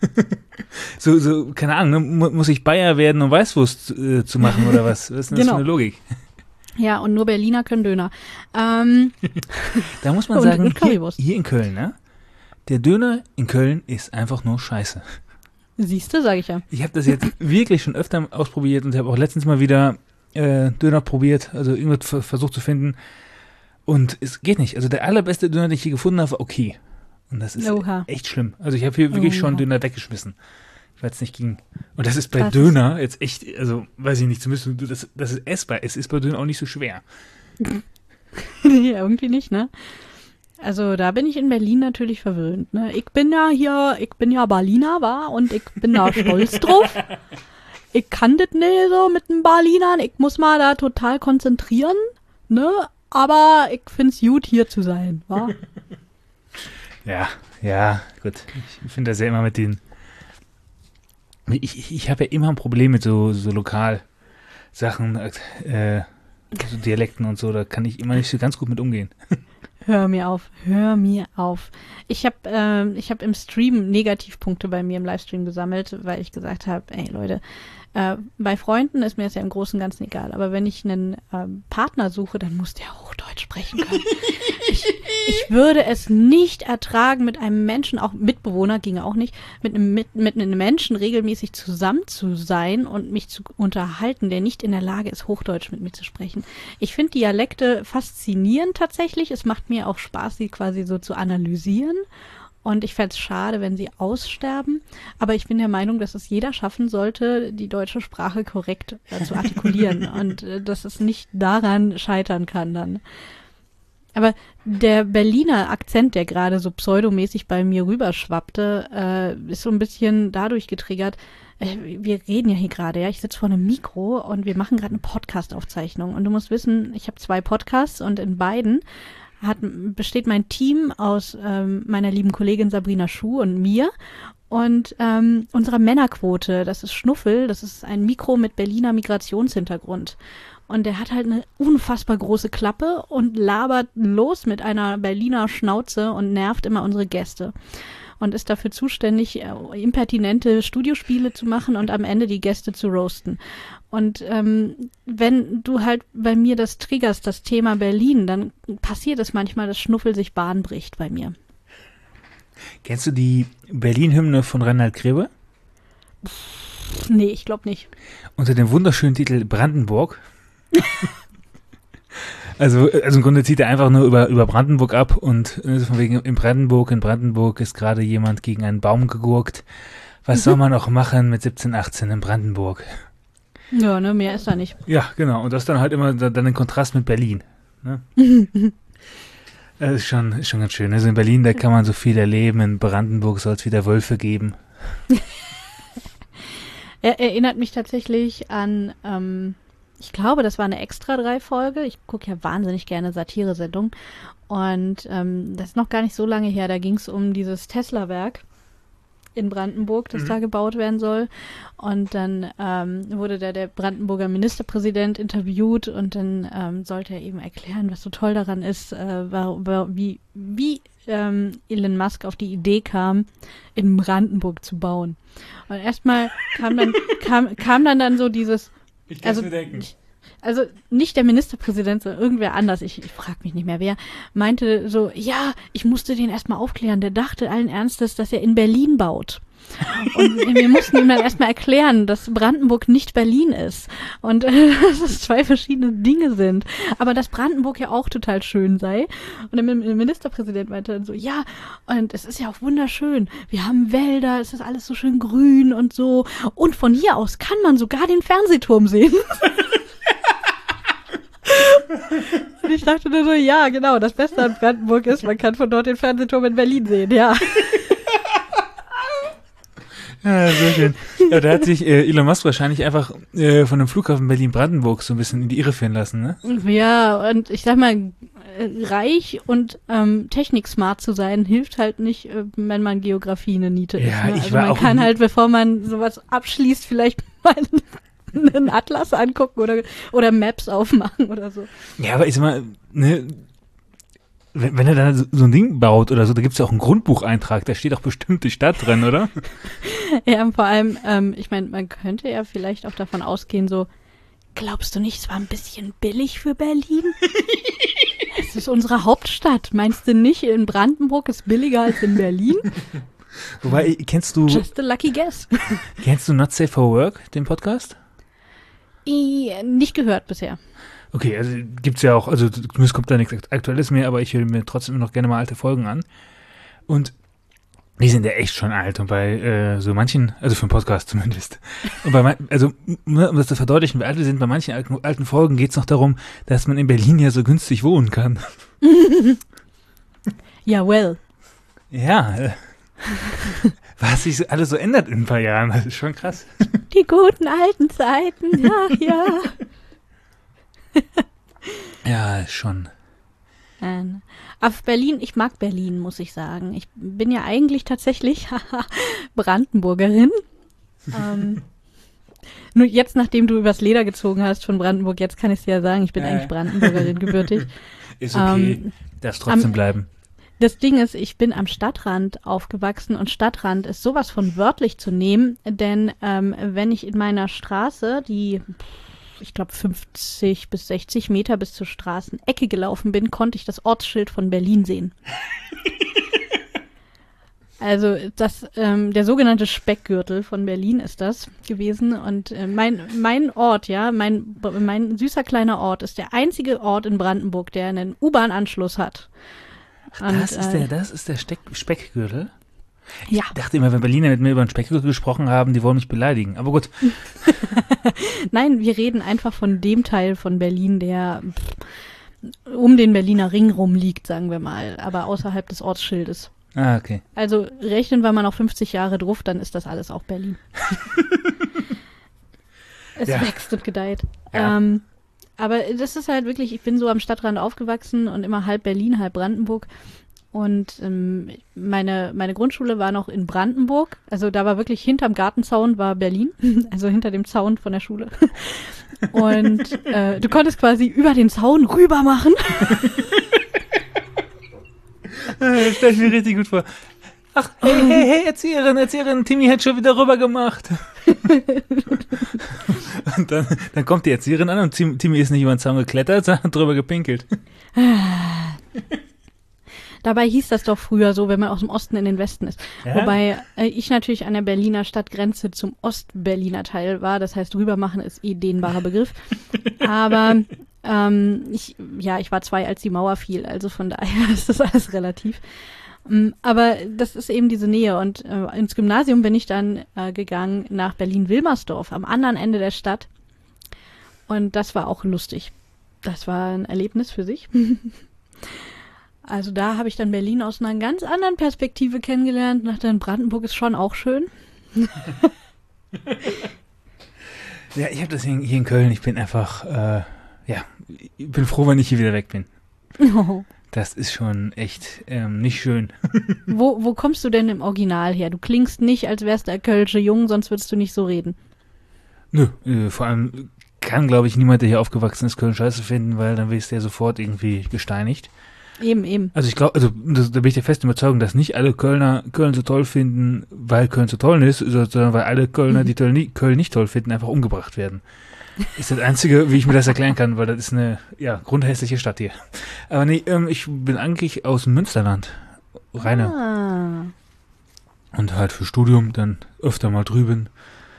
so, so, keine Ahnung, ne? mu- muss ich Bayer werden, um Weißwurst äh, zu machen oder was? Was ist denn das Genau. für eine Logik? Ja, und nur Berliner können Döner. Ähm, Da muss man Und- sagen, und hier, Currywurst. hier in Köln, ne? Der Döner in Köln ist einfach nur scheiße. siehst du, sage ich ja. Ich habe das jetzt wirklich schon öfter ausprobiert und habe auch letztens mal wieder äh, Döner probiert, also irgendwas ver- versucht zu finden. Und es geht nicht. Also der allerbeste Döner, den ich hier gefunden habe, war okay. Und das ist Oha. echt schlimm. Also ich habe hier wirklich schon Oha. Döner weggeschmissen, weil es nicht ging. Und das ist bei Krass. Döner jetzt echt, also weiß ich nicht, zumindest du- das, das ist essbar. Es ist bei Döner auch nicht so schwer. Nee, irgendwie nicht, ne? Also da bin ich in Berlin natürlich verwöhnt, ne? Ich bin ja hier, ich bin ja Berliner, war und ich bin da stolz drauf. Ich kann das nicht so mit den Berlinern, ich muss mal da total konzentrieren, ne? Aber ich find's gut, hier zu sein, wa? Ja, ja, gut. Ich finde das ja immer mit den. Ich, ich, ich habe ja immer ein Problem mit so, so Lokalsachen, äh, so Dialekten und so. Da kann ich immer nicht so ganz gut mit umgehen. Hör mir auf, hör mir auf. Ich habe ähm, ich hab im Stream Negativpunkte bei mir im Livestream gesammelt, weil ich gesagt habe, ey Leute, äh, bei Freunden ist mir das ja im Großen und Ganzen egal, aber wenn ich einen ähm, Partner suche, dann muss der Hochdeutsch sprechen können. ich, ich würde es nicht ertragen, mit einem Menschen, auch Mitbewohner ginge auch nicht, mit einem, mit, mit einem Menschen regelmäßig zusammen zu sein und mich zu unterhalten, der nicht in der Lage ist, Hochdeutsch mit mir zu sprechen. Ich finde Dialekte faszinierend tatsächlich. Es macht macht mir auch Spaß, sie quasi so zu analysieren. Und ich fände es schade, wenn sie aussterben. Aber ich bin der Meinung, dass es jeder schaffen sollte, die deutsche Sprache korrekt äh, zu artikulieren. Und äh, dass es nicht daran scheitern kann dann. Aber der Berliner Akzent, der gerade so pseudomäßig bei mir rüberschwappte, äh, ist so ein bisschen dadurch getriggert. Äh, wir reden ja hier gerade, ja. Ich sitze vor einem Mikro und wir machen gerade eine Podcast-Aufzeichnung. Und du musst wissen, ich habe zwei Podcasts und in beiden Hat, besteht mein Team aus ähm, meiner lieben Kollegin Sabrina Schuh und mir und ähm, unserer Männerquote. Das ist Schnuffel, das ist ein Mikro mit Berliner Migrationshintergrund. Und der hat halt eine unfassbar große Klappe und labert los mit einer Berliner Schnauze und nervt immer unsere Gäste. Und ist dafür zuständig, äh, impertinente Studiospiele zu machen und am Ende die Gäste zu roasten. Und ähm, wenn du halt bei mir das triggerst, das Thema Berlin, dann passiert es manchmal, dass Schnuffel sich Bahn bricht bei mir. Kennst du die Berlin-Hymne von Reinhard Grebe? Pff, nee, ich glaube nicht. Unter dem wunderschönen Titel Brandenburg. Also, also im Grunde zieht er einfach nur über, über Brandenburg ab und äh, von wegen in Brandenburg, in Brandenburg ist gerade jemand gegen einen Baum gegurkt. Was soll man auch machen mit siebzehn, achtzehn in Brandenburg? Ja, ne, mehr ist da nicht. Ja, genau. Und das dann halt immer da- dann in Kontrast mit Berlin. Ne? Das ist schon, ist schon ganz schön. Also in Berlin, da kann man so viel erleben. In Brandenburg soll es wieder Wölfe geben. Er erinnert mich tatsächlich an, ähm, ich glaube, das war eine extra drei Folge. Ich gucke ja wahnsinnig gerne Satire-Sendungen. Und ähm, das ist noch gar nicht so lange her. Da ging es um dieses Tesla-Werk in Brandenburg, das Mhm. da gebaut werden soll. Und dann ähm, wurde da der Brandenburger Ministerpräsident interviewt und dann ähm, sollte er eben erklären, was so toll daran ist, äh, wa- wa- wie, wie ähm, Elon Musk auf die Idee kam, in Brandenburg zu bauen. Und erstmal kam dann, kam, kam dann dann so dieses, Ich kann's mir denken. also nicht der Ministerpräsident, sondern irgendwer anders, ich, ich frage mich nicht mehr wer, meinte so, ja, ich musste den erstmal aufklären, der dachte allen Ernstes, dass er in Berlin baut. Und wir mussten ihm dann erstmal erklären, dass Brandenburg nicht Berlin ist und äh, dass es zwei verschiedene Dinge sind. Aber dass Brandenburg ja auch total schön sei. Und der Min- Ministerpräsident meinte dann so, ja, und es ist ja auch wunderschön. Wir haben Wälder, es ist alles so schön grün und so. Und von hier aus kann man sogar den Fernsehturm sehen. Und ich dachte nur so, ja, genau, das Beste an Brandenburg ist, man kann von dort den Fernsehturm in Berlin sehen, ja. Ja, sehr schön. Ja, da hat sich äh, Elon Musk wahrscheinlich einfach äh, von dem Flughafen Berlin-Brandenburg so ein bisschen in die Irre führen lassen, ne? Ja, und ich sag mal, äh, reich und ähm, techniksmart zu sein, hilft halt nicht, äh, wenn man Geografie eine Niete Ja, ist. Ne? ich Also war man auch kann nie- halt, bevor man sowas abschließt, vielleicht mal einen, einen Atlas angucken oder, oder Maps aufmachen oder so. Ja, aber ich sag mal, ne, wenn, wenn er da so, so ein Ding baut oder so, da gibt's ja auch einen Grundbucheintrag, da steht doch bestimmt die Stadt drin, oder? Ja, und vor allem, ähm, ich meine, man könnte ja vielleicht auch davon ausgehen, so, glaubst du nicht, es war ein bisschen billig für Berlin? Es ist unsere Hauptstadt. Meinst du nicht, in Brandenburg ist billiger als in Berlin? Wobei, kennst du, Just a lucky guess. kennst du Not Safe for Work, den Podcast? I, nicht gehört bisher. Okay, also gibt's ja auch, also zumindest kommt da nichts Aktuelles mehr, aber ich höre mir trotzdem noch gerne mal alte Folgen an. Und die sind ja echt schon alt und bei äh, so manchen, also für einen Podcast zumindest. Und bei man, also ne, um das zu verdeutlichen, wie alt wir sind, bei manchen alten, alten Folgen geht's noch darum, dass man in Berlin ja so günstig wohnen kann. Ja, well. Ja, äh, was sich so alles so ändert in ein paar Jahren, das ist schon krass. Die guten alten Zeiten, ja, ja. Ja, schon. Ähm, auf Berlin, ich mag Berlin, muss ich sagen. Ich bin ja eigentlich tatsächlich haha, Brandenburgerin. Ähm, nur jetzt, nachdem du übers Leder gezogen hast von Brandenburg, jetzt kann ich dir ja sagen, ich bin Äh. eigentlich Brandenburgerin gebürtig. Ist okay, Ähm, darf trotzdem am- bleiben. Das Ding ist, ich bin am Stadtrand aufgewachsen und Stadtrand ist sowas von wörtlich zu nehmen, denn ähm, wenn ich in meiner Straße, die, ich glaube, fünfzig bis sechzig Meter bis zur Straßenecke gelaufen bin, konnte ich das Ortsschild von Berlin sehen. Also das, ähm, der sogenannte Speckgürtel von Berlin ist das gewesen. Und äh, mein, mein Ort, ja, mein, mein süßer kleiner Ort ist der einzige Ort in Brandenburg, der einen U-Bahn-Anschluss hat. Und, das, ist äh, der, das ist der Steck, Speckgürtel? Ja. Ich dachte immer, wenn Berliner mit mir über den Speckgürtel gesprochen haben, die wollen mich beleidigen. Aber gut. Nein, wir reden einfach von dem Teil von Berlin, der pff, um den Berliner Ring rum liegt, sagen wir mal, aber außerhalb des Ortsschildes. Ah, okay. Also rechnen wir mal noch fünfzig Jahre drauf, dann ist das alles auch Berlin. Es Ja. wächst und gedeiht. Ja. Ähm, aber das ist halt wirklich, ich bin so am Stadtrand aufgewachsen und immer halb Berlin, halb Brandenburg. Und ähm, meine, meine Grundschule war noch in Brandenburg. Also da war wirklich hinterm Gartenzaun war Berlin. Also hinter dem Zaun von der Schule. Und äh, du konntest quasi über den Zaun rüber machen. Das stell ich mir richtig gut vor. Ach, hey, hey, hey, Erzieherin, Erzieherin, Timmy hat schon wieder rüber gemacht. Und dann, dann kommt die Erzieherin an und Tim- Timmy ist nicht über den Zaun geklettert, sondern drüber gepinkelt. Dabei hieß das doch früher so, wenn man aus dem Osten in den Westen ist. Ja? Wobei äh, ich natürlich an der Berliner Stadtgrenze zum Ostberliner Teil war. Das heißt, rübermachen ist eh dehnbarer Begriff. Aber ähm, ich, ja, ich war zwei, als die Mauer fiel. Also von daher ist das alles relativ. Ähm, aber das ist eben diese Nähe. Und äh, ins Gymnasium bin ich dann äh, gegangen nach Berlin-Wilmersdorf, am anderen Ende der Stadt. Und das war auch lustig. Das war ein Erlebnis für sich. Also da habe ich dann Berlin aus einer ganz anderen Perspektive kennengelernt. Nach dann Brandenburg ist schon auch schön. Ja, ich habe das hier, hier in Köln. Ich bin einfach, äh, ja, ich bin froh, wenn ich hier wieder weg bin. Oh. Das ist schon echt ähm, nicht schön. Wo, wo kommst du denn im Original her? Du klingst nicht, als wärst du der Kölsche Jung, sonst würdest du nicht so reden. Nö, äh, vor allem kann, glaube ich, niemand, der hier aufgewachsen ist, Köln scheiße finden, weil dann wirst du ja sofort irgendwie gesteinigt. Eben, eben. Also ich glaube, also das, da bin ich der festen Überzeugung, dass nicht alle Kölner Köln so toll finden, weil Köln so toll ist, sondern weil alle Kölner, die Köln nicht, Köln nicht toll finden, einfach umgebracht werden. Ist das Einzige, wie ich mir das erklären kann, weil das ist eine, ja, grundhässliche Stadt hier. Aber nee, ähm, ich bin eigentlich aus dem Münsterland, Rainer. Ah. Und halt für Studium dann öfter mal drüben.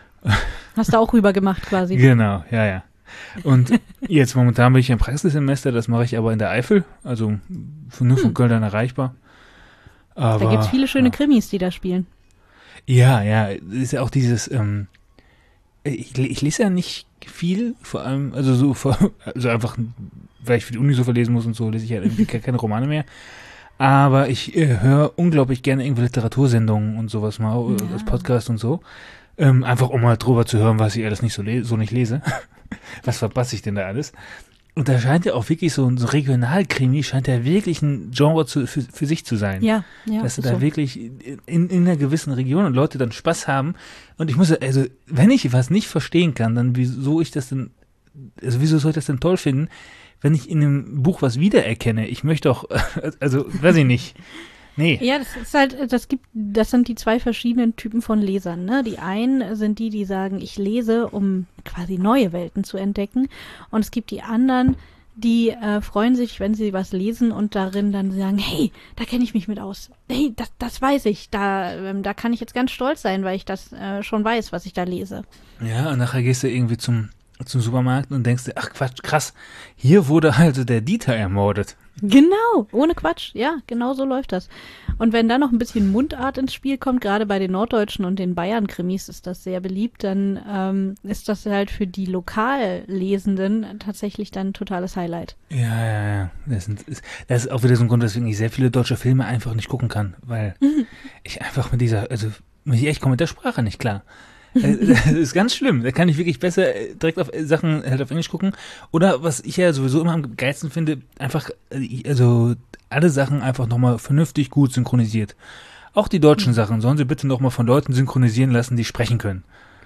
Hast du auch rüber gemacht quasi. Genau, ja, ja. Und jetzt momentan bin ich im Praxissemester, das mache ich aber in der Eifel, also von, nur von Hm. Köln dann erreichbar. Aber, Da gibt's viele schöne ja. Krimis, die da spielen. Ja, ja, das ist ja auch dieses, ähm, ich, ich lese ja nicht viel, vor allem, also so, vor, also einfach, weil ich für die Uni so verlesen muss und so, lese ich ja irgendwie ke- keine Romane mehr. Aber ich äh, höre unglaublich gerne irgendwie Literatursendungen und sowas mal, Ja. als Podcast und so. Ähm, einfach um mal drüber zu hören, was ich alles nicht so, le- so nicht lese. Was verpasse ich denn da alles? Und da scheint ja auch wirklich so ein so Regionalkrimi, scheint ja wirklich ein Genre zu, für, für sich zu sein. Ja, ja. Dass du ist da so. wirklich in, in einer gewissen Region und Leute dann Spaß haben. Und ich muss, also, wenn ich was nicht verstehen kann, dann wieso ich das denn, also wieso soll ich das denn toll finden, wenn ich in einem Buch was wiedererkenne? Ich möchte doch, also, weiß ich nicht. Nee. Ja, das ist halt, das gibt, das sind die zwei verschiedenen Typen von Lesern, ne? Die einen sind die, die sagen, ich lese, um quasi neue Welten zu entdecken. Und es gibt die anderen, die äh, freuen sich, wenn sie was lesen und darin dann sagen, hey, da kenne ich mich mit aus. Hey, das, das weiß ich. Da, ähm, da kann ich jetzt ganz stolz sein, weil ich das äh, schon weiß, was ich da lese. Ja, und nachher gehst du irgendwie zum, zum Supermarkt und denkst dir, ach Quatsch, krass, hier wurde also der Dieter ermordet. Genau, ohne Quatsch. Ja, genau so läuft das. Und wenn da noch ein bisschen Mundart ins Spiel kommt, gerade bei den Norddeutschen und den Bayern-Krimis ist das sehr beliebt, dann ähm, ist das halt für die Lokallesenden tatsächlich dann ein totales Highlight. Ja, ja, ja. Das, sind, ist, das ist auch wieder so ein Grund, weswegen ich sehr viele deutsche Filme einfach nicht gucken kann, weil ich einfach mit dieser, also ich echt komme mit der Sprache nicht klar. Das ist ganz schlimm. Da kann ich wirklich besser direkt auf Sachen halt auf Englisch gucken. Oder was ich ja sowieso immer am geilsten finde, einfach, also alle Sachen einfach nochmal vernünftig gut synchronisiert. Auch die deutschen Sachen sollen sie bitte nochmal von Leuten synchronisieren lassen, die sprechen können.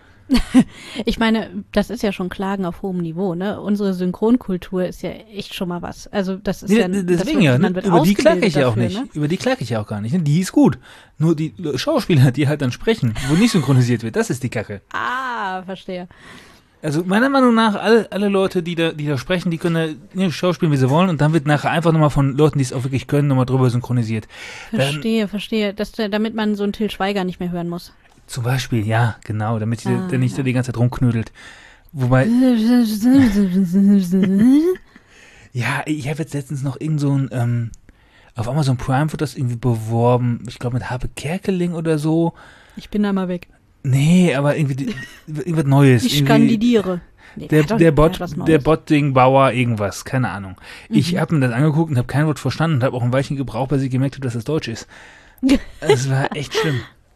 Ich meine, das ist ja schon Klagen auf hohem Niveau, ne? Unsere Synchronkultur ist ja echt schon mal was. Also das ist Nee, ja d- das deswegen wird, ja, man ne? wird Über die klage ich ja auch dafür, nicht. Ne? Über die klage ich ja auch gar nicht. Ne? Die ist gut. Nur die Schauspieler, die halt dann sprechen, wo nicht synchronisiert wird, das ist die Kacke. Ah, verstehe. Also meiner Meinung nach, alle, alle Leute, die da, die da sprechen, die können ja, schauspielen, wie sie wollen und dann wird nachher einfach nochmal von Leuten, die es auch wirklich können, nochmal drüber synchronisiert. Verstehe, dann, verstehe. Das, damit man so einen Till Schweiger nicht mehr hören muss. Zum Beispiel, ja, genau, damit ah, der nicht ja. die ganze Zeit rumknödelt. Wobei... ja, ich habe jetzt letztens noch irgend so ein... Ähm, auf Amazon Prime wird das irgendwie beworben, ich glaube mit Habe Kerkeling oder so. Ich bin da mal weg. Nee, aber irgendwie die, irgendwas Neues. Ich skandidiere. Nee, der, der, der Bot, der Bot-Ding, Bauer, irgendwas, keine Ahnung. Mhm. Ich habe mir das angeguckt und habe kein Wort verstanden und habe auch ein Weilchen gebraucht, bis ich gemerkt habe, dass das Deutsch ist. Es war echt schlimm.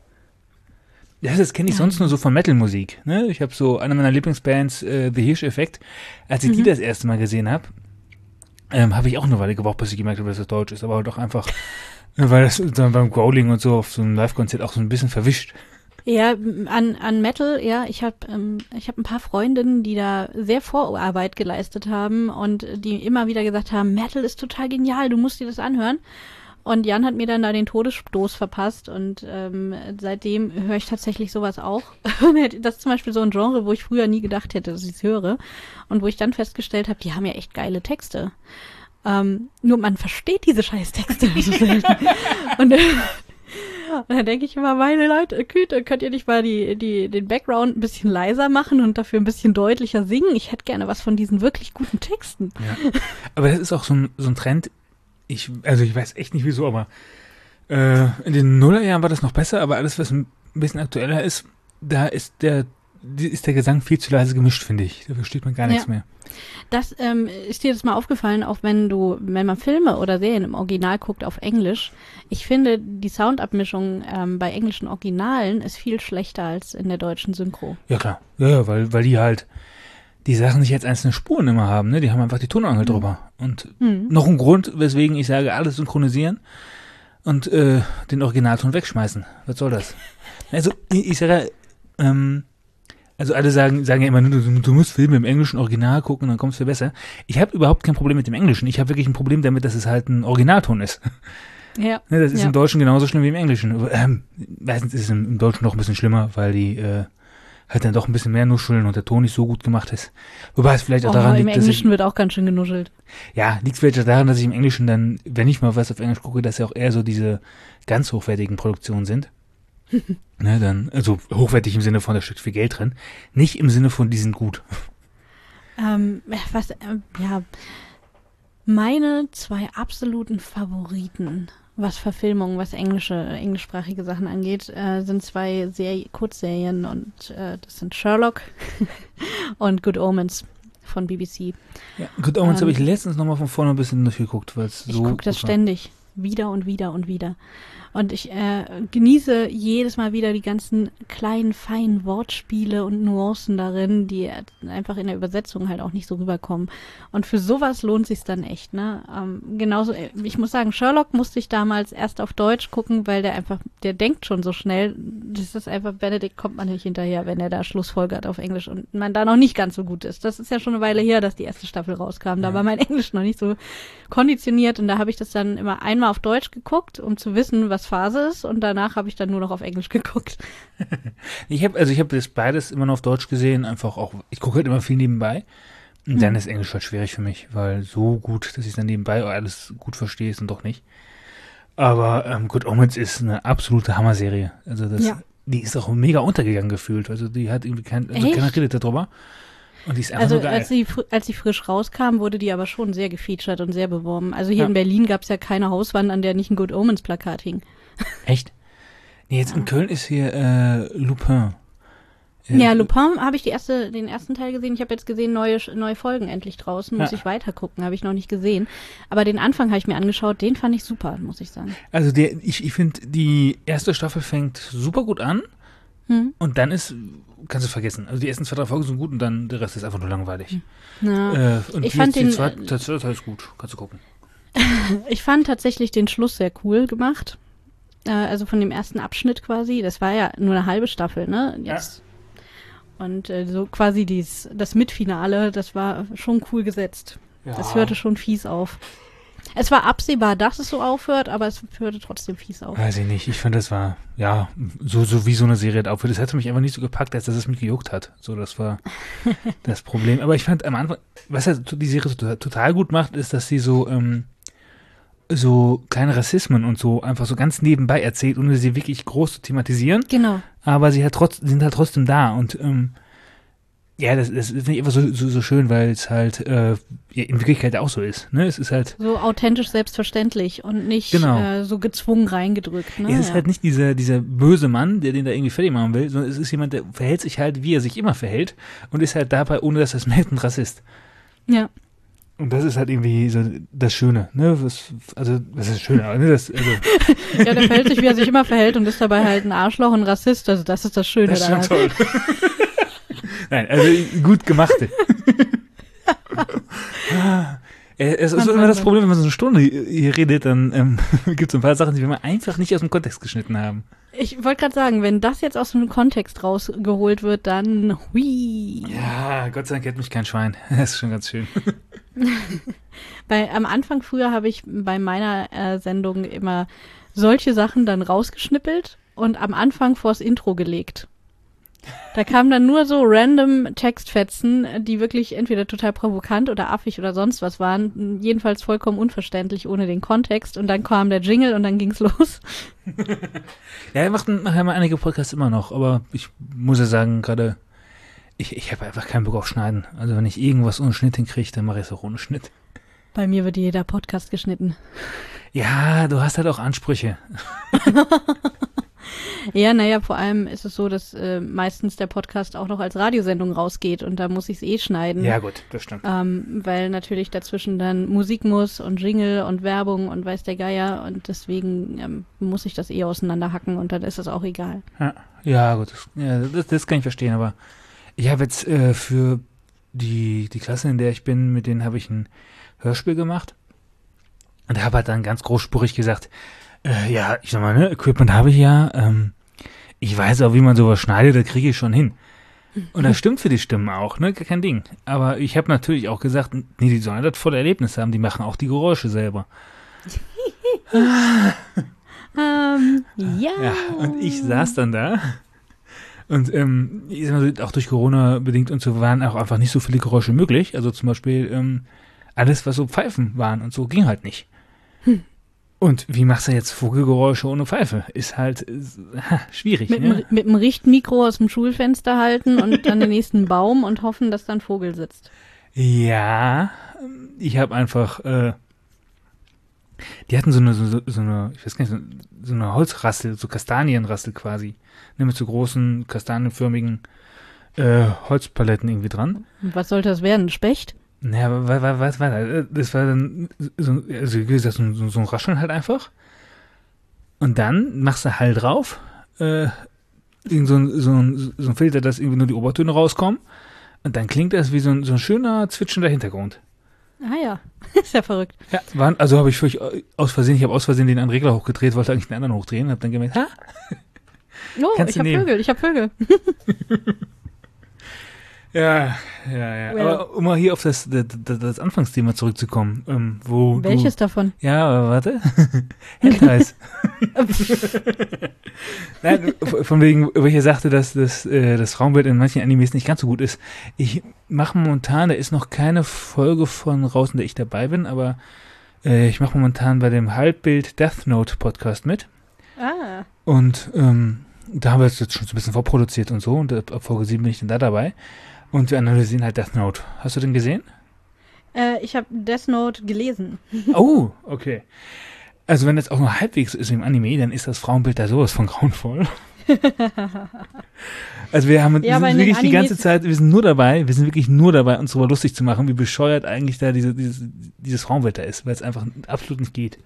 Das, das kenne ich ja. sonst nur so von Metal-Musik. Ne? Ich habe so, eine meiner Lieblingsbands, äh, The Hirsch-Effekt, als ich mhm. die das erste Mal gesehen habe, ähm, habe ich auch eine Weile gebraucht, bis ich gemerkt habe, dass das Deutsch ist. Aber doch einfach, weil das dann beim Growling und so auf so einem Live-Konzert auch so ein bisschen verwischt. Ja, an, an Metal, ja, ich habe ähm, ich hab ein paar Freundinnen, die da sehr Vorarbeit geleistet haben und die immer wieder gesagt haben, Metal ist total genial, du musst dir das anhören. Und Jan hat mir dann da den Todesstoß verpasst und ähm, seitdem höre ich tatsächlich sowas auch. Das ist zum Beispiel so ein Genre, wo ich früher nie gedacht hätte, dass ich es höre und wo ich dann festgestellt habe, die haben ja echt geile Texte. Ähm, nur man versteht diese Scheißtexte so selten. Und äh, Und dann denke ich immer, meine Leute, Güte, könnt ihr nicht mal die, die, den Background ein bisschen leiser machen und dafür ein bisschen deutlicher singen? Ich hätte gerne was von diesen wirklich guten Texten. Ja. Aber das ist auch so ein, so ein Trend, ich, also ich weiß echt nicht wieso, aber äh, in den Nullerjahren war das noch besser, aber alles, was ein bisschen aktueller ist, da ist der, ist der Gesang viel zu leise gemischt, finde ich. Da versteht man gar nichts ja. mehr. Das ähm, ist dir das mal aufgefallen, auch wenn du, wenn man Filme oder Serien im Original guckt auf Englisch. Ich finde, die Soundabmischung ähm, bei englischen Originalen ist viel schlechter als in der deutschen Synchro. Ja klar, ja, ja weil, weil die halt die Sachen nicht als einzelne Spuren immer haben, ne? Die haben einfach die Tonangel mhm. drüber. Und mhm. noch ein Grund, weswegen ich sage, alles synchronisieren und äh, den Originalton wegschmeißen. Was soll das? Also ich, ich sage, ähm, Also alle sagen, sagen ja immer, du, du musst Filme im englischen Original gucken, dann kommst du besser. Ich habe überhaupt kein Problem mit dem Englischen. Ich habe wirklich ein Problem damit, dass es halt ein Originalton ist. Ja. Das ist ja. im Deutschen genauso schlimm wie im Englischen. Ähm, meistens ist es im, im Deutschen noch ein bisschen schlimmer, weil die äh, halt dann doch ein bisschen mehr nuscheln und der Ton nicht so gut gemacht ist. Wobei es vielleicht auch oh, daran liegt, liegt, dass im ich, Englischen wird auch ganz schön genuschelt. Ja, liegt vielleicht auch daran, dass ich im Englischen dann, wenn ich mal was auf Englisch gucke, dass ja auch eher so diese ganz hochwertigen Produktionen sind. Ne, dann, also hochwertig im Sinne von, da steckt viel Geld drin. Nicht im Sinne von, die sind gut. Ähm, was, äh, ja, meine zwei absoluten Favoriten, was Verfilmungen, was englische, englischsprachige Sachen angeht, äh, sind zwei Serie, Kurzserien und äh, das sind Sherlock und Good Omens von B B C. Ja, Good Omens ähm, habe ich letztens nochmal von vorne ein bisschen durchgeguckt, weil es so. Ich gucke das ständig. Wieder und wieder und wieder. Und ich äh, genieße jedes Mal wieder die ganzen kleinen, feinen Wortspiele und Nuancen darin, die einfach in der Übersetzung halt auch nicht so rüberkommen. Und für sowas lohnt sich's dann echt, ne? Ähm, genauso, ich muss sagen, Sherlock musste ich damals erst auf Deutsch gucken, weil der einfach, der denkt schon so schnell. Das ist einfach, Benedict kommt man nicht hinterher, wenn er da Schlussfolgert auf Englisch und man da noch nicht ganz so gut ist. Das ist ja schon eine Weile her, dass die erste Staffel rauskam. Da ja. war mein Englisch noch nicht so konditioniert und da habe ich das dann immer einmal auf Deutsch geguckt, um zu wissen, was Phase ist, und danach habe ich dann nur noch auf Englisch geguckt. ich habe also ich habe das beides immer nur auf Deutsch gesehen, einfach auch, ich gucke halt immer viel nebenbei und mhm. dann ist Englisch halt schwierig für mich, weil so gut, dass ich dann nebenbei alles gut verstehe, ist dann doch nicht. Aber ähm, Good Omens ist eine absolute Hammerserie. Also das, ja. die ist auch mega untergegangen gefühlt. Also die hat irgendwie kein, also keiner redet darüber. Und die ist einfach also nur geil. als sie, als sie frisch rauskam, wurde die aber schon sehr gefeatured und sehr beworben. Also hier ja. in Berlin gab es ja keine Hauswand, an der nicht ein Good Omens Plakat hing. Echt? Nee, jetzt ja. in Köln ist hier äh, Lupin. Äh, ja, Lupin habe ich die erste, den ersten Teil gesehen. Ich habe jetzt gesehen, neue, neue Folgen endlich draußen. Muss ja. ich weiter gucken, habe ich noch nicht gesehen. Aber den Anfang habe ich mir angeschaut, den fand ich super, muss ich sagen. Also der, ich, ich finde, die erste Staffel fängt super gut an. Hm. Und dann ist, kannst du vergessen. Also die ersten zwei, drei Folgen sind gut und dann der Rest ist einfach nur langweilig. Ja. Äh, und ich fand den, die zweite, der zweite Teil ist gut, kannst du gucken. Ich fand tatsächlich den Schluss sehr cool gemacht. Äh, also von dem ersten Abschnitt quasi. Das war ja nur eine halbe Staffel, ne? Jetzt. Ja. Und äh, so quasi dies, das Mitfinale, das war schon cool gesetzt. Ja. Das hörte schon fies auf. Es war absehbar, dass es so aufhört, aber es hörte trotzdem fies auf. Weiß ich nicht. Ich fand, das war, ja, so, so wie so eine Serie aufhört. Das hatte mich einfach nicht so gepackt, als dass es mich gejuckt hat. So, das war das Problem. Aber ich fand am Anfang, was ja die Serie total, total gut macht, ist, dass sie so, ähm, so kleine Rassismen und so einfach so ganz nebenbei erzählt, ohne sie wirklich groß zu thematisieren. Genau. Aber sie hat trotz, sind halt trotzdem da und ähm, ja, das, das finde ich einfach so, so, so schön, weil es halt äh, ja, in Wirklichkeit auch so ist. Ne? Es ist halt So authentisch selbstverständlich und nicht Genau. äh, so gezwungen reingedrückt. Ne? es ist ja. halt nicht dieser, dieser böse Mann, der den da irgendwie fertig machen will, sondern es ist jemand, der verhält sich halt, wie er sich immer verhält und ist halt dabei, ohne dass er es merkt, ein Rassist. Ja. Und das ist halt irgendwie so das Schöne, ne? Was, also, das ist schön, aber ne? Das, also, ja, der verhält sich, wie er sich immer verhält und ist dabei halt ein Arschloch und ein Rassist. Also das ist das Schöne das ist schon daran. toll. Nein, also gut gemachte. Es ist Mann, immer Mann, das Mann. Problem, wenn man so eine Stunde hier redet, dann ähm, gibt es ein paar Sachen, die wir einfach nicht aus dem Kontext geschnitten haben. Ich wollte gerade sagen, wenn das jetzt aus dem Kontext rausgeholt wird, dann hui. Ja, Gott sei Dank kennt mich kein Schwein. Das ist schon ganz schön. Bei, am Anfang früher habe ich bei meiner äh, Sendung immer solche Sachen dann rausgeschnippelt und am Anfang vors Intro gelegt. Da kamen dann nur so random Textfetzen, die wirklich entweder total provokant oder affig oder sonst was waren, jedenfalls vollkommen unverständlich ohne den Kontext und dann kam der Jingle und dann ging's los. Ja, wir machen nachher mal einige Podcasts immer noch, aber ich muss ja sagen, gerade, ich, ich habe einfach keinen Bock auf Schneiden. Also wenn ich irgendwas ohne Schnitt hinkriege, dann mache ich es auch ohne Schnitt. Bei mir wird jeder Podcast geschnitten. Ja, du hast halt auch Ansprüche. Ja, naja, vor allem ist es so, dass äh, meistens der Podcast auch noch als Radiosendung rausgeht und da muss ich es eh schneiden. Ja gut, das stimmt. Ähm, weil natürlich dazwischen dann Musik muss und Jingle und Werbung und weiß der Geier und deswegen ähm, muss ich das eh auseinanderhacken und dann ist es auch egal. Ja, ja gut, das, ja, das, das kann ich verstehen, aber ich habe jetzt äh, für die, die Klasse, in der ich bin, mit denen habe ich ein Hörspiel gemacht und habe halt dann ganz großspurig gesagt, äh, ja, ich sag mal, ne, Equipment habe ich ja, ähm, ich weiß auch, wie man sowas schneidet, da kriege ich schon hin. Und das stimmt für die Stimmen auch, ne, kein Ding. Aber ich habe natürlich auch gesagt, nee, die sollen das volle Erlebnis haben, die machen auch die Geräusche selber. Ähm, ja. Ja, und ich saß dann da und ähm, ich sag mal, auch durch Corona bedingt und so waren auch einfach nicht so viele Geräusche möglich. Also zum Beispiel ähm, alles, was so Pfeifen waren und so, ging halt nicht. Hm. Und wie machst du jetzt Vogelgeräusche ohne Pfeife? Ist halt äh, ha, schwierig. Mit, ne? dem- mit dem Richtmikro aus dem Schulfenster halten und dann den nächsten Baum und hoffen, dass da ein Vogel sitzt. Ja, ich habe einfach, äh, die hatten so eine, so, so eine, ich weiß gar nicht, so, so eine Holzrassel, so Kastanienrassel quasi, ne, mit so großen kastanienförmigen äh, Holzpaletten irgendwie dran. Und was sollte das werden? Ein Specht? Naja, was, was, was war das? Das war dann, so, also wie gesagt, so, so, so ein Rascheln halt einfach. Und dann machst du Hall drauf, äh, irgend so ein, so, ein, so ein Filter, dass irgendwie nur die Obertöne rauskommen. Und dann klingt das wie so ein, so ein schöner, zwitschender Hintergrund. Ah ja, ist ja verrückt. Ja, waren, also habe ich völlig aus Versehen, ich habe aus Versehen den einen Regler hochgedreht, wollte eigentlich den anderen hochdrehen, habe dann gemerkt, ha, Oh, Kannst ich du hab nehmen. Vögel, ich hab Vögel. ja, ja, ja. Well. Aber um mal hier auf das, das, das Anfangsthema zurückzukommen, ähm, wo Welches du, davon? ja, aber warte, Hentais. Nein, von wegen, wo ich ja sagte, dass das, äh, das Frauenbild in manchen Animes nicht ganz so gut ist. Ich mache momentan, da ist noch keine Folge von raus, in der ich dabei bin, aber äh, ich mache momentan bei dem Halbbild Death Note Podcast mit. Ah. Und ähm, da haben wir jetzt schon so ein bisschen vorproduziert und so. Und ab Folge sieben bin ich dann da dabei. Und wir analysieren halt Death Note. Hast du den gesehen? Äh, ich habe Death Note gelesen. Oh, okay. Also wenn das auch nur halbwegs ist im Anime, dann ist das Frauenbild da sowas von grauenvoll. Also wir haben Ja, aber wir in sind den wirklich die ganze Animes- Zeit, wir sind nur dabei, wir sind wirklich nur dabei, uns darüber lustig zu machen, wie bescheuert eigentlich da diese, dieses, dieses Frauenbild da ist, weil es einfach absolut nicht geht.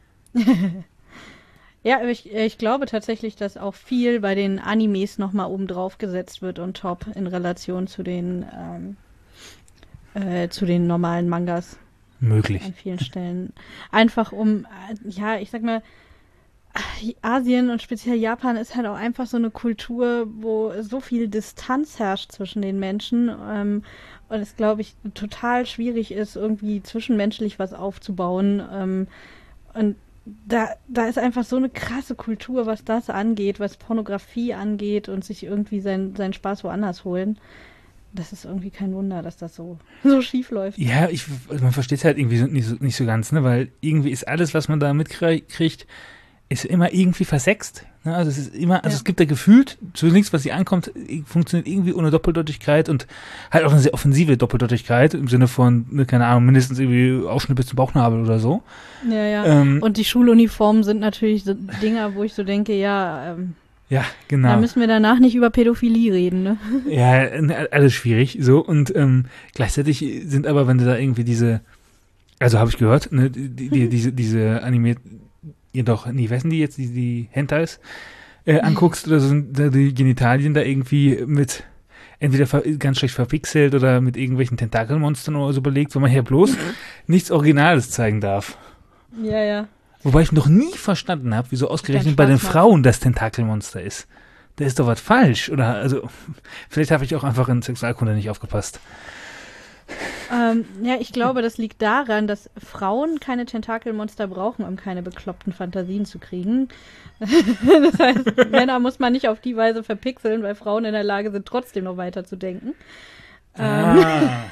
Ja, aber ich, ich glaube tatsächlich, dass auch viel bei den Animes nochmal oben drauf gesetzt wird und top in Relation zu den, ähm, äh, zu den normalen Mangas Möglich. an vielen Stellen. Einfach um, äh, ja, ich sag mal, Asien und speziell Japan ist halt auch einfach so eine Kultur, wo so viel Distanz herrscht zwischen den Menschen ähm, und es, glaube ich, total schwierig ist, irgendwie zwischenmenschlich was aufzubauen. Ähm, und da, da ist einfach so eine krasse Kultur, was das angeht, was Pornografie angeht und sich irgendwie sein, seinen Spaß woanders holen. Das ist irgendwie kein Wunder, dass das so, so schief läuft. Ja, ich, man versteht es halt irgendwie so, nicht, so, nicht so ganz, ne? Weil irgendwie ist alles, was man da mitkriegt, ist immer irgendwie versext. Ne? Also es ist immer, also Ja. es gibt da gefühlt, zu nichts, was sie ankommt, funktioniert irgendwie ohne Doppeldeutigkeit und halt auch eine sehr offensive Doppeldeutigkeit im Sinne von, ne, keine Ahnung, mindestens irgendwie Ausschnitt bis zum Bauchnabel oder so. Ja, ja. Ähm, Und die Schuluniformen sind natürlich so Dinger, wo ich so denke, ja, ähm, ja, genau. da müssen wir danach nicht über Pädophilie reden, ne? Ja, alles schwierig, so, und ähm, gleichzeitig sind aber, wenn du da irgendwie diese, also habe ich gehört, ne, die, die, diese, diese animiert, jedoch, nee, weißen die jetzt, die, die Hentais äh, anguckst, oder so sind da die Genitalien da irgendwie mit entweder ver ganz schlecht verpixelt oder mit irgendwelchen Tentakelmonstern oder so belegt, wo man hier bloß nichts Originales zeigen darf. Ja, ja. Wobei ich noch nie verstanden habe, wieso ausgerechnet Kein bei den Spaß macht. Frauen das Tentakelmonster ist. Da ist doch was falsch, oder? Also, vielleicht habe ich auch einfach in Sexualkunde nicht aufgepasst. Ähm, ja, ich glaube, das liegt daran, dass Frauen keine Tentakelmonster brauchen, um keine bekloppten Fantasien zu kriegen. Das heißt, Männer muss man nicht auf die Weise verpixeln, weil Frauen in der Lage sind, trotzdem noch weiter zu denken. Ah.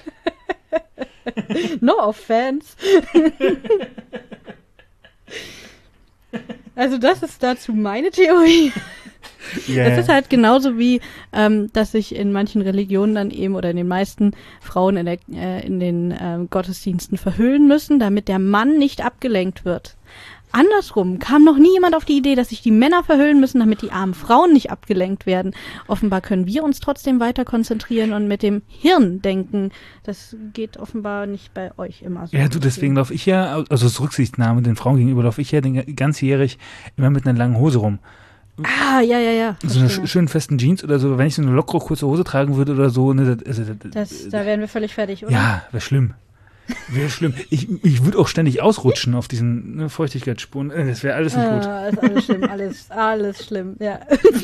No offense. Also das ist dazu meine Theorie. Yeah. Das ist halt genauso wie, ähm, dass sich in manchen Religionen dann eben oder in den meisten Frauen in, der, äh, in den ähm, Gottesdiensten verhüllen müssen, damit der Mann nicht abgelenkt wird. Andersrum kam noch nie jemand auf die Idee, dass sich die Männer verhüllen müssen, damit die armen Frauen nicht abgelenkt werden. Offenbar können wir uns trotzdem weiter konzentrieren und mit dem Hirn denken. Das geht offenbar nicht bei euch immer so. Ja, du, deswegen laufe ich ja, also aus Rücksichtnahme den Frauen gegenüber, laufe ich ja den, ganzjährig immer mit einer langen Hose rum. Ah, ja, ja, ja. So eine Verstehe. sch schönen festen Jeans oder so, wenn ich so eine lockere, kurze Hose tragen würde oder so, ne, das, also, das, Das, da wären wir völlig fertig, oder? ja, wäre schlimm. Wäre schlimm. Ich, ich würde auch ständig ausrutschen auf diesen ne, Feuchtigkeitsspuren. Äh, Das wäre alles nicht gut. Ah, ist alles schlimm, alles, alles schlimm, ja.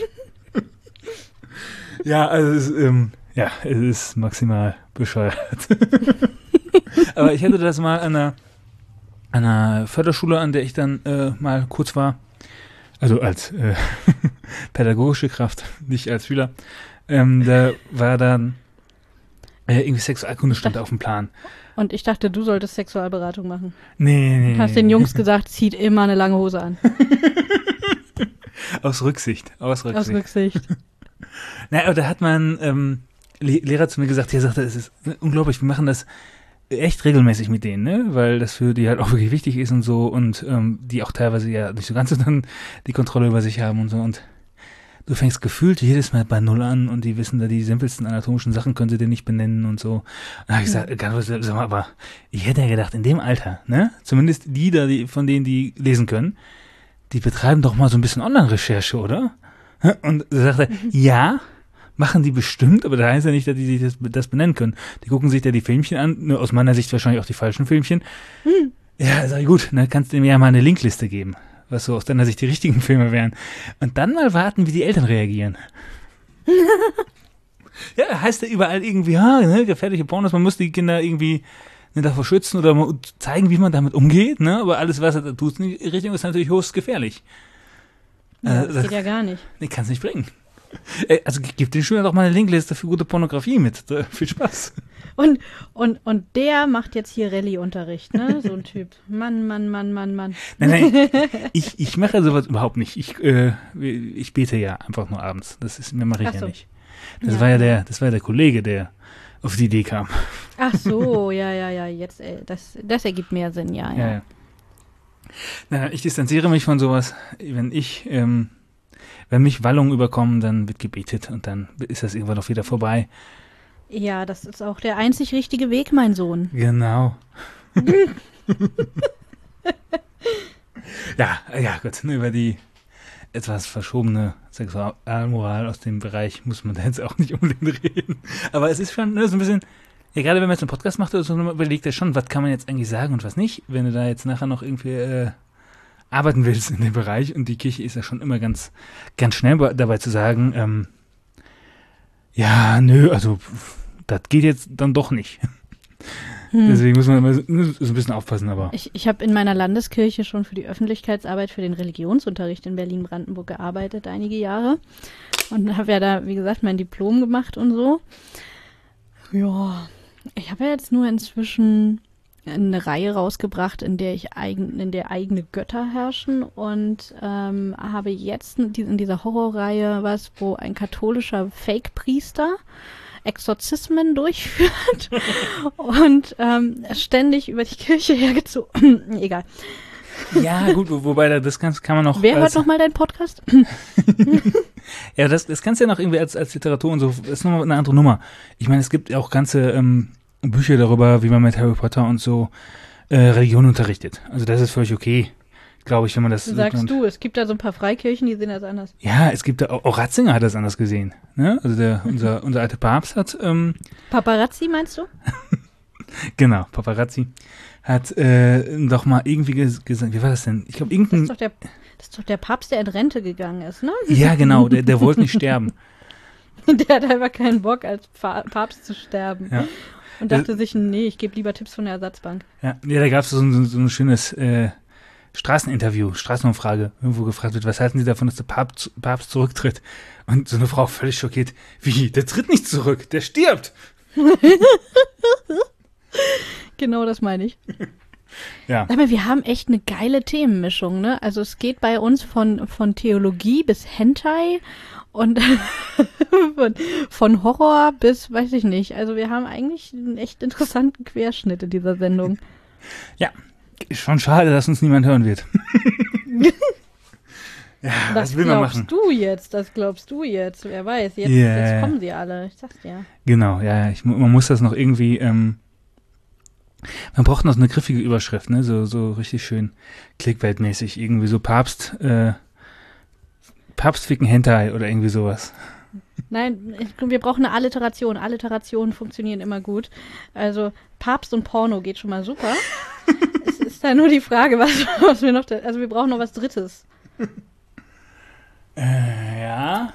Ja, also es ist, ähm, ja, es ist maximal bescheuert. Aber ich hatte das mal an einer, an einer Förderschule, an der ich dann äh, mal kurz war, also als äh, pädagogische Kraft, nicht als Schüler. Ähm, da war dann äh, irgendwie Sexualkunde stand auf dem Plan. Und ich dachte, du solltest Sexualberatung machen. Nee, nee, Du hast nee. den Jungs gesagt, zieht immer eine lange Hose an. Aus Rücksicht, aus Rücksicht. Aus Rücksicht. Na, aber da hat mein ähm, Le Lehrer zu mir gesagt, er sagte, es ist unglaublich, wir machen das echt regelmäßig mit denen, ne? Weil das für die halt auch wirklich wichtig ist und so und ähm, die auch teilweise ja nicht so ganz so dann die Kontrolle über sich haben und so und du fängst gefühlt jedes Mal bei Null an und die wissen da die simpelsten anatomischen Sachen können sie dir nicht benennen und so. Und da habe ich gesagt, ja. sag mal, aber ich hätte ja gedacht, in dem Alter, ne? Zumindest die da, die, von denen die lesen können, die betreiben doch mal so ein bisschen Online-Recherche, oder? Und er sagte, ja, machen die bestimmt, aber da heißt ja nicht, dass die sich das, das benennen können. Die gucken sich da die Filmchen an, ne, aus meiner Sicht wahrscheinlich auch die falschen Filmchen. Hm. Ja, sag ich, gut, dann kannst du mir ja mal eine Linkliste geben, was so aus deiner Sicht die richtigen Filme wären. Und dann mal warten, wie die Eltern reagieren. Ja, heißt ja überall irgendwie, ha, ne, gefährliche Pornos, man muss die Kinder irgendwie ne, davor schützen oder zeigen, wie man damit umgeht, ne, aber alles, was er da tut in die Richtung, ist natürlich höchst gefährlich. Ja, Äh, das geht ja gar nicht. Nee, kannst nicht bringen. Ey, also gib den Schülern doch mal eine Linkliste für gute Pornografie mit. Äh, viel Spaß. Und, und, und der macht jetzt hier Rallye-Unterricht, ne? So ein Typ. Mann, Mann, Mann, Mann, Mann. Nein, nein, ich, ich mache sowas überhaupt nicht. Ich, äh, ich bete ja einfach nur abends. Das ist, mehr mache ich Ach so. ja nicht. Das Ja. war ja der, das war ja der Kollege, der auf die Idee kam. Ach so, ja, ja, ja, jetzt, äh, das, das ergibt mehr Sinn, ja, ja. Ja, ja. Na, ich distanziere mich von sowas. Wenn ich, ähm, wenn mich Wallungen überkommen, dann wird gebetet und dann ist das irgendwann auch wieder vorbei. Ja, das ist auch der einzig richtige Weg, mein Sohn. Genau. ja, ja, gut. Über die etwas verschobene Sexualmoral aus dem Bereich muss man da jetzt auch nicht unbedingt reden. Aber es ist schon ne, so ein bisschen, ja, gerade wenn man jetzt einen Podcast macht oder so, man überlegt ja schon, was kann man jetzt eigentlich sagen und was nicht. Wenn du da jetzt nachher noch irgendwie äh, arbeiten willst in dem Bereich. Und die Kirche ist ja schon immer ganz, ganz schnell dabei zu sagen, ähm, ja, nö, also das geht jetzt dann doch nicht. Hm. Deswegen muss man immer so, so ein bisschen aufpassen. Aber Ich, ich habe in meiner Landeskirche schon für die Öffentlichkeitsarbeit, für den Religionsunterricht in Berlin-Brandenburg gearbeitet, einige Jahre. Und habe ja da, wie gesagt, mein Diplom gemacht und so. Ja, ich habe ja jetzt nur inzwischen eine Reihe rausgebracht, in der ich eigen, in der eigene Götter herrschen und ähm, habe jetzt in dieser Horrorreihe was, wo ein katholischer Fake-Priester Exorzismen durchführt und ähm, ständig über die Kirche hergezogen. Egal. Ja, gut, wo, wobei das kann, kann man noch. Wer hört nochmal deinen Podcast? Ja, das, das kannst du ja noch irgendwie als, als Literatur und so, das ist nochmal eine andere Nummer. Ich meine, es gibt auch ganze ähm, Bücher darüber, wie man mit Harry Potter und so äh, Religion unterrichtet. Also das ist völlig okay, glaube ich, wenn man das... Sagst und, du, es gibt da so ein paar Freikirchen, die sehen das anders. Ja, es gibt da, auch, auch Ratzinger hat das anders gesehen. Ne? Also der, unser, unser alter Papst hat... Ähm, Paparazzi meinst du? Genau, Paparazzi hat äh, doch mal irgendwie ges- gesagt, wie war das denn? Ich glaube, irgendein... Das ist doch der, das ist doch der Papst, der in Rente gegangen ist, ne? Ja, genau, der, der wollte nicht sterben. Der hat einfach keinen Bock, als Papst zu sterben. Ja. Und dachte das, sich, nee, ich gebe lieber Tipps von der Ersatzbank. Ja, ja da gab es so, so, so ein schönes äh, Straßeninterview, Straßenumfrage, wo gefragt wird, was halten Sie davon, dass der Papst, Papst zurücktritt? Und so eine Frau völlig schockiert, wie, der tritt nicht zurück, der stirbt. Genau das meine ich. Ja. Aber wir haben echt eine geile Themenmischung, ne? Also es geht bei uns von, von Theologie bis Hentai und von, von Horror bis, weiß ich nicht. Also wir haben eigentlich einen echt interessanten Querschnitt in dieser Sendung. Ja, ist schon schade, dass uns niemand hören wird. Ja, das was will man machen? Das glaubst du jetzt, das glaubst du jetzt. Wer weiß, jetzt, yeah. jetzt kommen sie alle, ich sag's dir. Genau, ja, ich, man muss das noch irgendwie, ähm, man braucht noch so eine griffige Überschrift, ne, so, so richtig schön Clickbait-mäßig, irgendwie so Papst, äh, Papst ficken Hentai oder irgendwie sowas. Nein, ich, wir brauchen eine Alliteration. Alliterationen funktionieren immer gut. Also Papst und Porno geht schon mal super. Es ist da nur die Frage, was, was wir noch, da, also wir brauchen noch was Drittes. Äh, ja.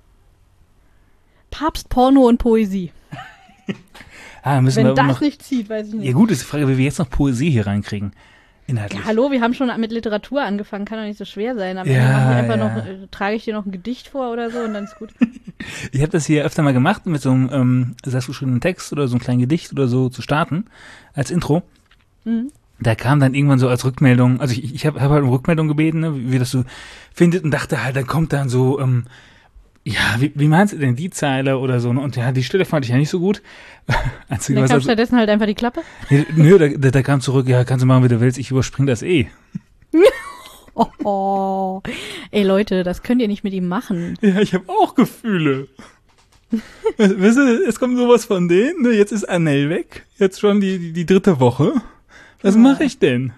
Papst, Porno und Poesie. Ah, müssen Wenn wir das noch, nicht zieht, weiß ich nicht. Ja gut, ist die Frage, wie wir jetzt noch Poesie hier reinkriegen. Inhaltlich. Ja, hallo, wir haben schon mit Literatur angefangen, kann doch nicht so schwer sein. Am Ja, Ende machen wir einfach ja. noch, äh, trage ich dir noch ein Gedicht vor oder so und dann ist gut. Ich habe das hier öfter mal gemacht, mit so einem ähm, selbstgeschriebenen Text oder so einem kleinen Gedicht oder so zu starten, als Intro. Mhm. Da kam dann irgendwann so als Rückmeldung, also ich, ich habe hab halt um Rückmeldung gebeten, ne, wie, wie das so findet und dachte halt, dann kommt dann so, ähm, ja, wie, wie meinst du denn die Zeile oder so, ne? Und ja, die Stelle fand ich ja nicht so gut. Einzige, Dann was kam also, stattdessen halt einfach die Klappe. nee, nö, da, da, da kam zurück, ja, kannst du machen, wie du willst, ich überspring das eh. Oh, oh. Ey Leute, das könnt ihr nicht mit ihm machen. Ja, ich habe auch Gefühle. Weißt du, es kommt sowas von denen, ne? Jetzt ist Annelle weg, jetzt schon die, die, die dritte Woche. Was Ja. mache ich denn?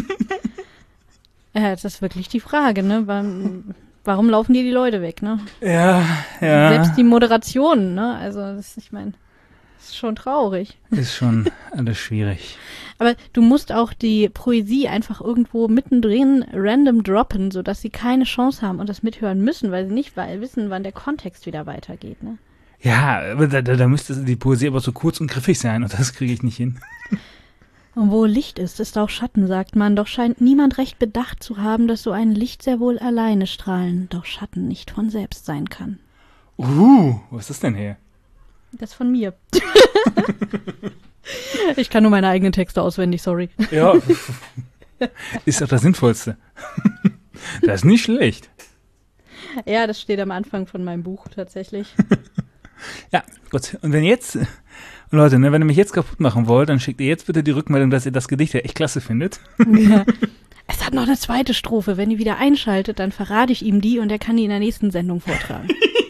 Ja, das ist wirklich die Frage, ne? Warum, warum laufen dir die Leute weg, ne? Ja, ja. Selbst die Moderation, ne? Also, das, ich meine, das ist schon traurig. Ist schon alles schwierig. Aber du musst auch die Poesie einfach irgendwo mittendrin random droppen, sodass sie keine Chance haben und das mithören müssen, weil sie nicht weil, wissen, wann der Kontext wieder weitergeht, ne? Ja, aber da, da, da müsste die Poesie aber so kurz und griffig sein und das kriege ich nicht hin. Und wo Licht ist, ist auch Schatten, sagt man. Doch scheint niemand recht bedacht zu haben, dass so ein Licht sehr wohl alleine strahlen, doch Schatten nicht von selbst sein kann. Uh, was ist das denn hier? Das von mir. Ich kann nur meine eigenen Texte auswendig, sorry. Ja, ist doch das Sinnvollste. Das ist nicht schlecht. Ja, das steht am Anfang von meinem Buch tatsächlich. Ja, gut. Und wenn jetzt, Leute, ne, wenn ihr mich jetzt kaputt machen wollt, dann schickt ihr jetzt bitte die Rückmeldung, dass ihr das Gedicht ja echt klasse findet. Ja. Es hat noch eine zweite Strophe. Wenn ihr wieder einschaltet, dann verrate ich ihm die und er kann die in der nächsten Sendung vortragen.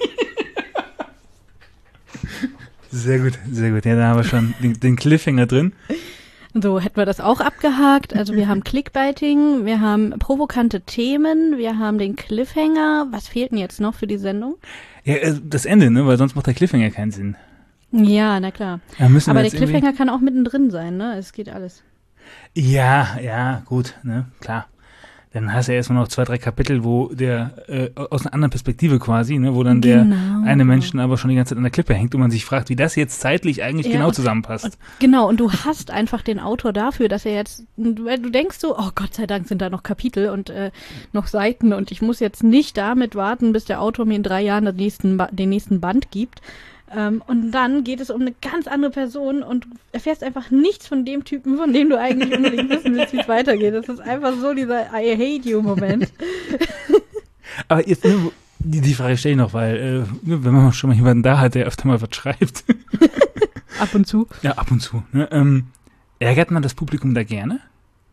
Sehr gut, sehr gut. Ja, da haben wir schon den, den Cliffhanger drin. So hätten wir das auch abgehakt. Also wir haben Clickbaiting, wir haben provokante Themen, wir haben den Cliffhanger. Was fehlt denn jetzt noch für die Sendung? Ja, das Ende, ne? Weil sonst macht der Cliffhanger keinen Sinn. Ja, na klar. Da müssen Aber wir der jetzt Cliffhanger kann auch mittendrin sein, ne? Es geht alles. Ja, ja, gut, ne? Klar. dann hast du ja erstmal noch zwei, drei Kapitel, wo der, äh, aus einer anderen Perspektive quasi, ne, wo dann der Genau. eine Mensch aber schon die ganze Zeit an der Klippe hängt und man sich fragt, wie das jetzt zeitlich eigentlich Ja, genau und- zusammenpasst. Und, genau, und du hast einfach den Autor dafür, dass er jetzt, weil du denkst so, oh Gott sei Dank sind da noch Kapitel und äh, noch Seiten und ich muss jetzt nicht damit warten, bis der Autor mir in drei Jahren den nächsten, Ba- den nächsten Band gibt. Ähm, und dann geht es um eine ganz andere Person und du erfährst einfach nichts von dem Typen, von dem du eigentlich unbedingt wissen willst, wie es weitergeht. Das ist einfach so dieser I hate you Moment. Aber jetzt, ne, wo- die, die Frage stelle ich noch, weil, äh, ne, wenn man schon mal jemanden da hat, der öfter mal was schreibt. Ab und zu. Ja, ab und zu. Ne, ähm, ärgert man das Publikum da gerne?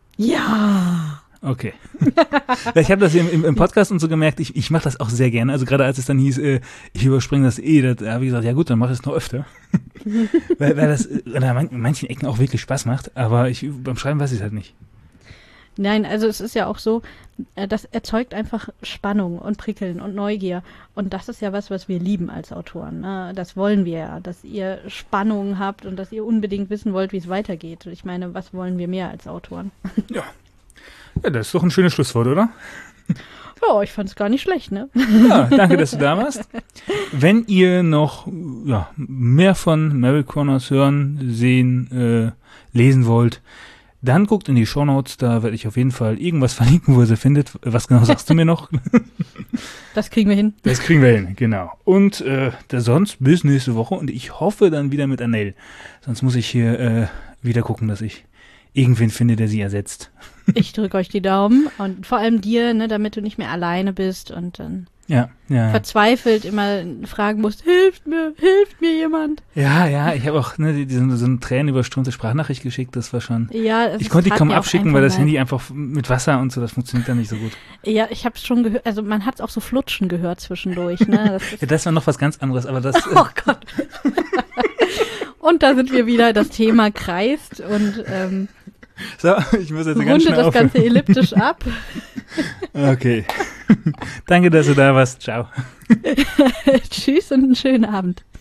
Ja. Okay. Ja, ich habe das im, im, im Podcast und so gemerkt, ich, ich mache das auch sehr gerne. Also gerade als es dann hieß, äh, ich überspringe das eh, da habe ich gesagt, ja gut, dann mache ich es noch öfter. weil, weil das äh, an manchen Ecken auch wirklich Spaß macht, aber ich, beim Schreiben weiß ich es halt nicht. Nein, also es ist ja auch so, äh, das erzeugt einfach Spannung und Prickeln und Neugier. Und das ist ja was, was wir lieben als Autoren. Ne? Das wollen wir ja, dass ihr Spannung habt und dass ihr unbedingt wissen wollt, wie es weitergeht. Ich meine, was wollen wir mehr als Autoren? Ja. Ja, das ist doch ein schönes Schlusswort, oder? Ja, ich fand es gar nicht schlecht, ne? Ja, danke, dass du da warst. Wenn ihr noch ja, mehr von Mary Connors hören, sehen, äh, lesen wollt, dann guckt in die Shownotes, da werde ich auf jeden Fall irgendwas verlinken, wo ihr sie findet. Was genau sagst du mir noch? Das kriegen wir hin. Das kriegen wir hin, genau. Und äh, der sonst bis nächste Woche und ich hoffe dann wieder mit Anel. Sonst muss ich hier äh, wieder gucken, dass ich irgendwen finde, der sie ersetzt. Ich drücke euch die Daumen und vor allem dir, ne, damit du nicht mehr alleine bist und dann Ja, ja. verzweifelt immer fragen musst, hilft mir, hilft mir jemand. Ja, ja, ich habe auch ne, die- diese, so eine tränenüberströmte Sprachnachricht geschickt, das war schon... Ja, es Ich konnte die tat kaum mir auch abschicken, einfach weil das leid. Handy einfach mit Wasser und so, das funktioniert dann nicht so gut. Ja, ich habe es schon gehört, also man hat es auch so flutschen gehört zwischendurch, ne? Das ist, Ja, das war noch was ganz anderes, aber das... Äh, oh Gott. Und da sind wir wieder, das Thema kreist und ähm, so, ich muss jetzt ganz rundet schnell das aufhören. Ganze elliptisch ab. Okay. Danke, dass du da warst. Ciao. Tschüss und einen schönen Abend.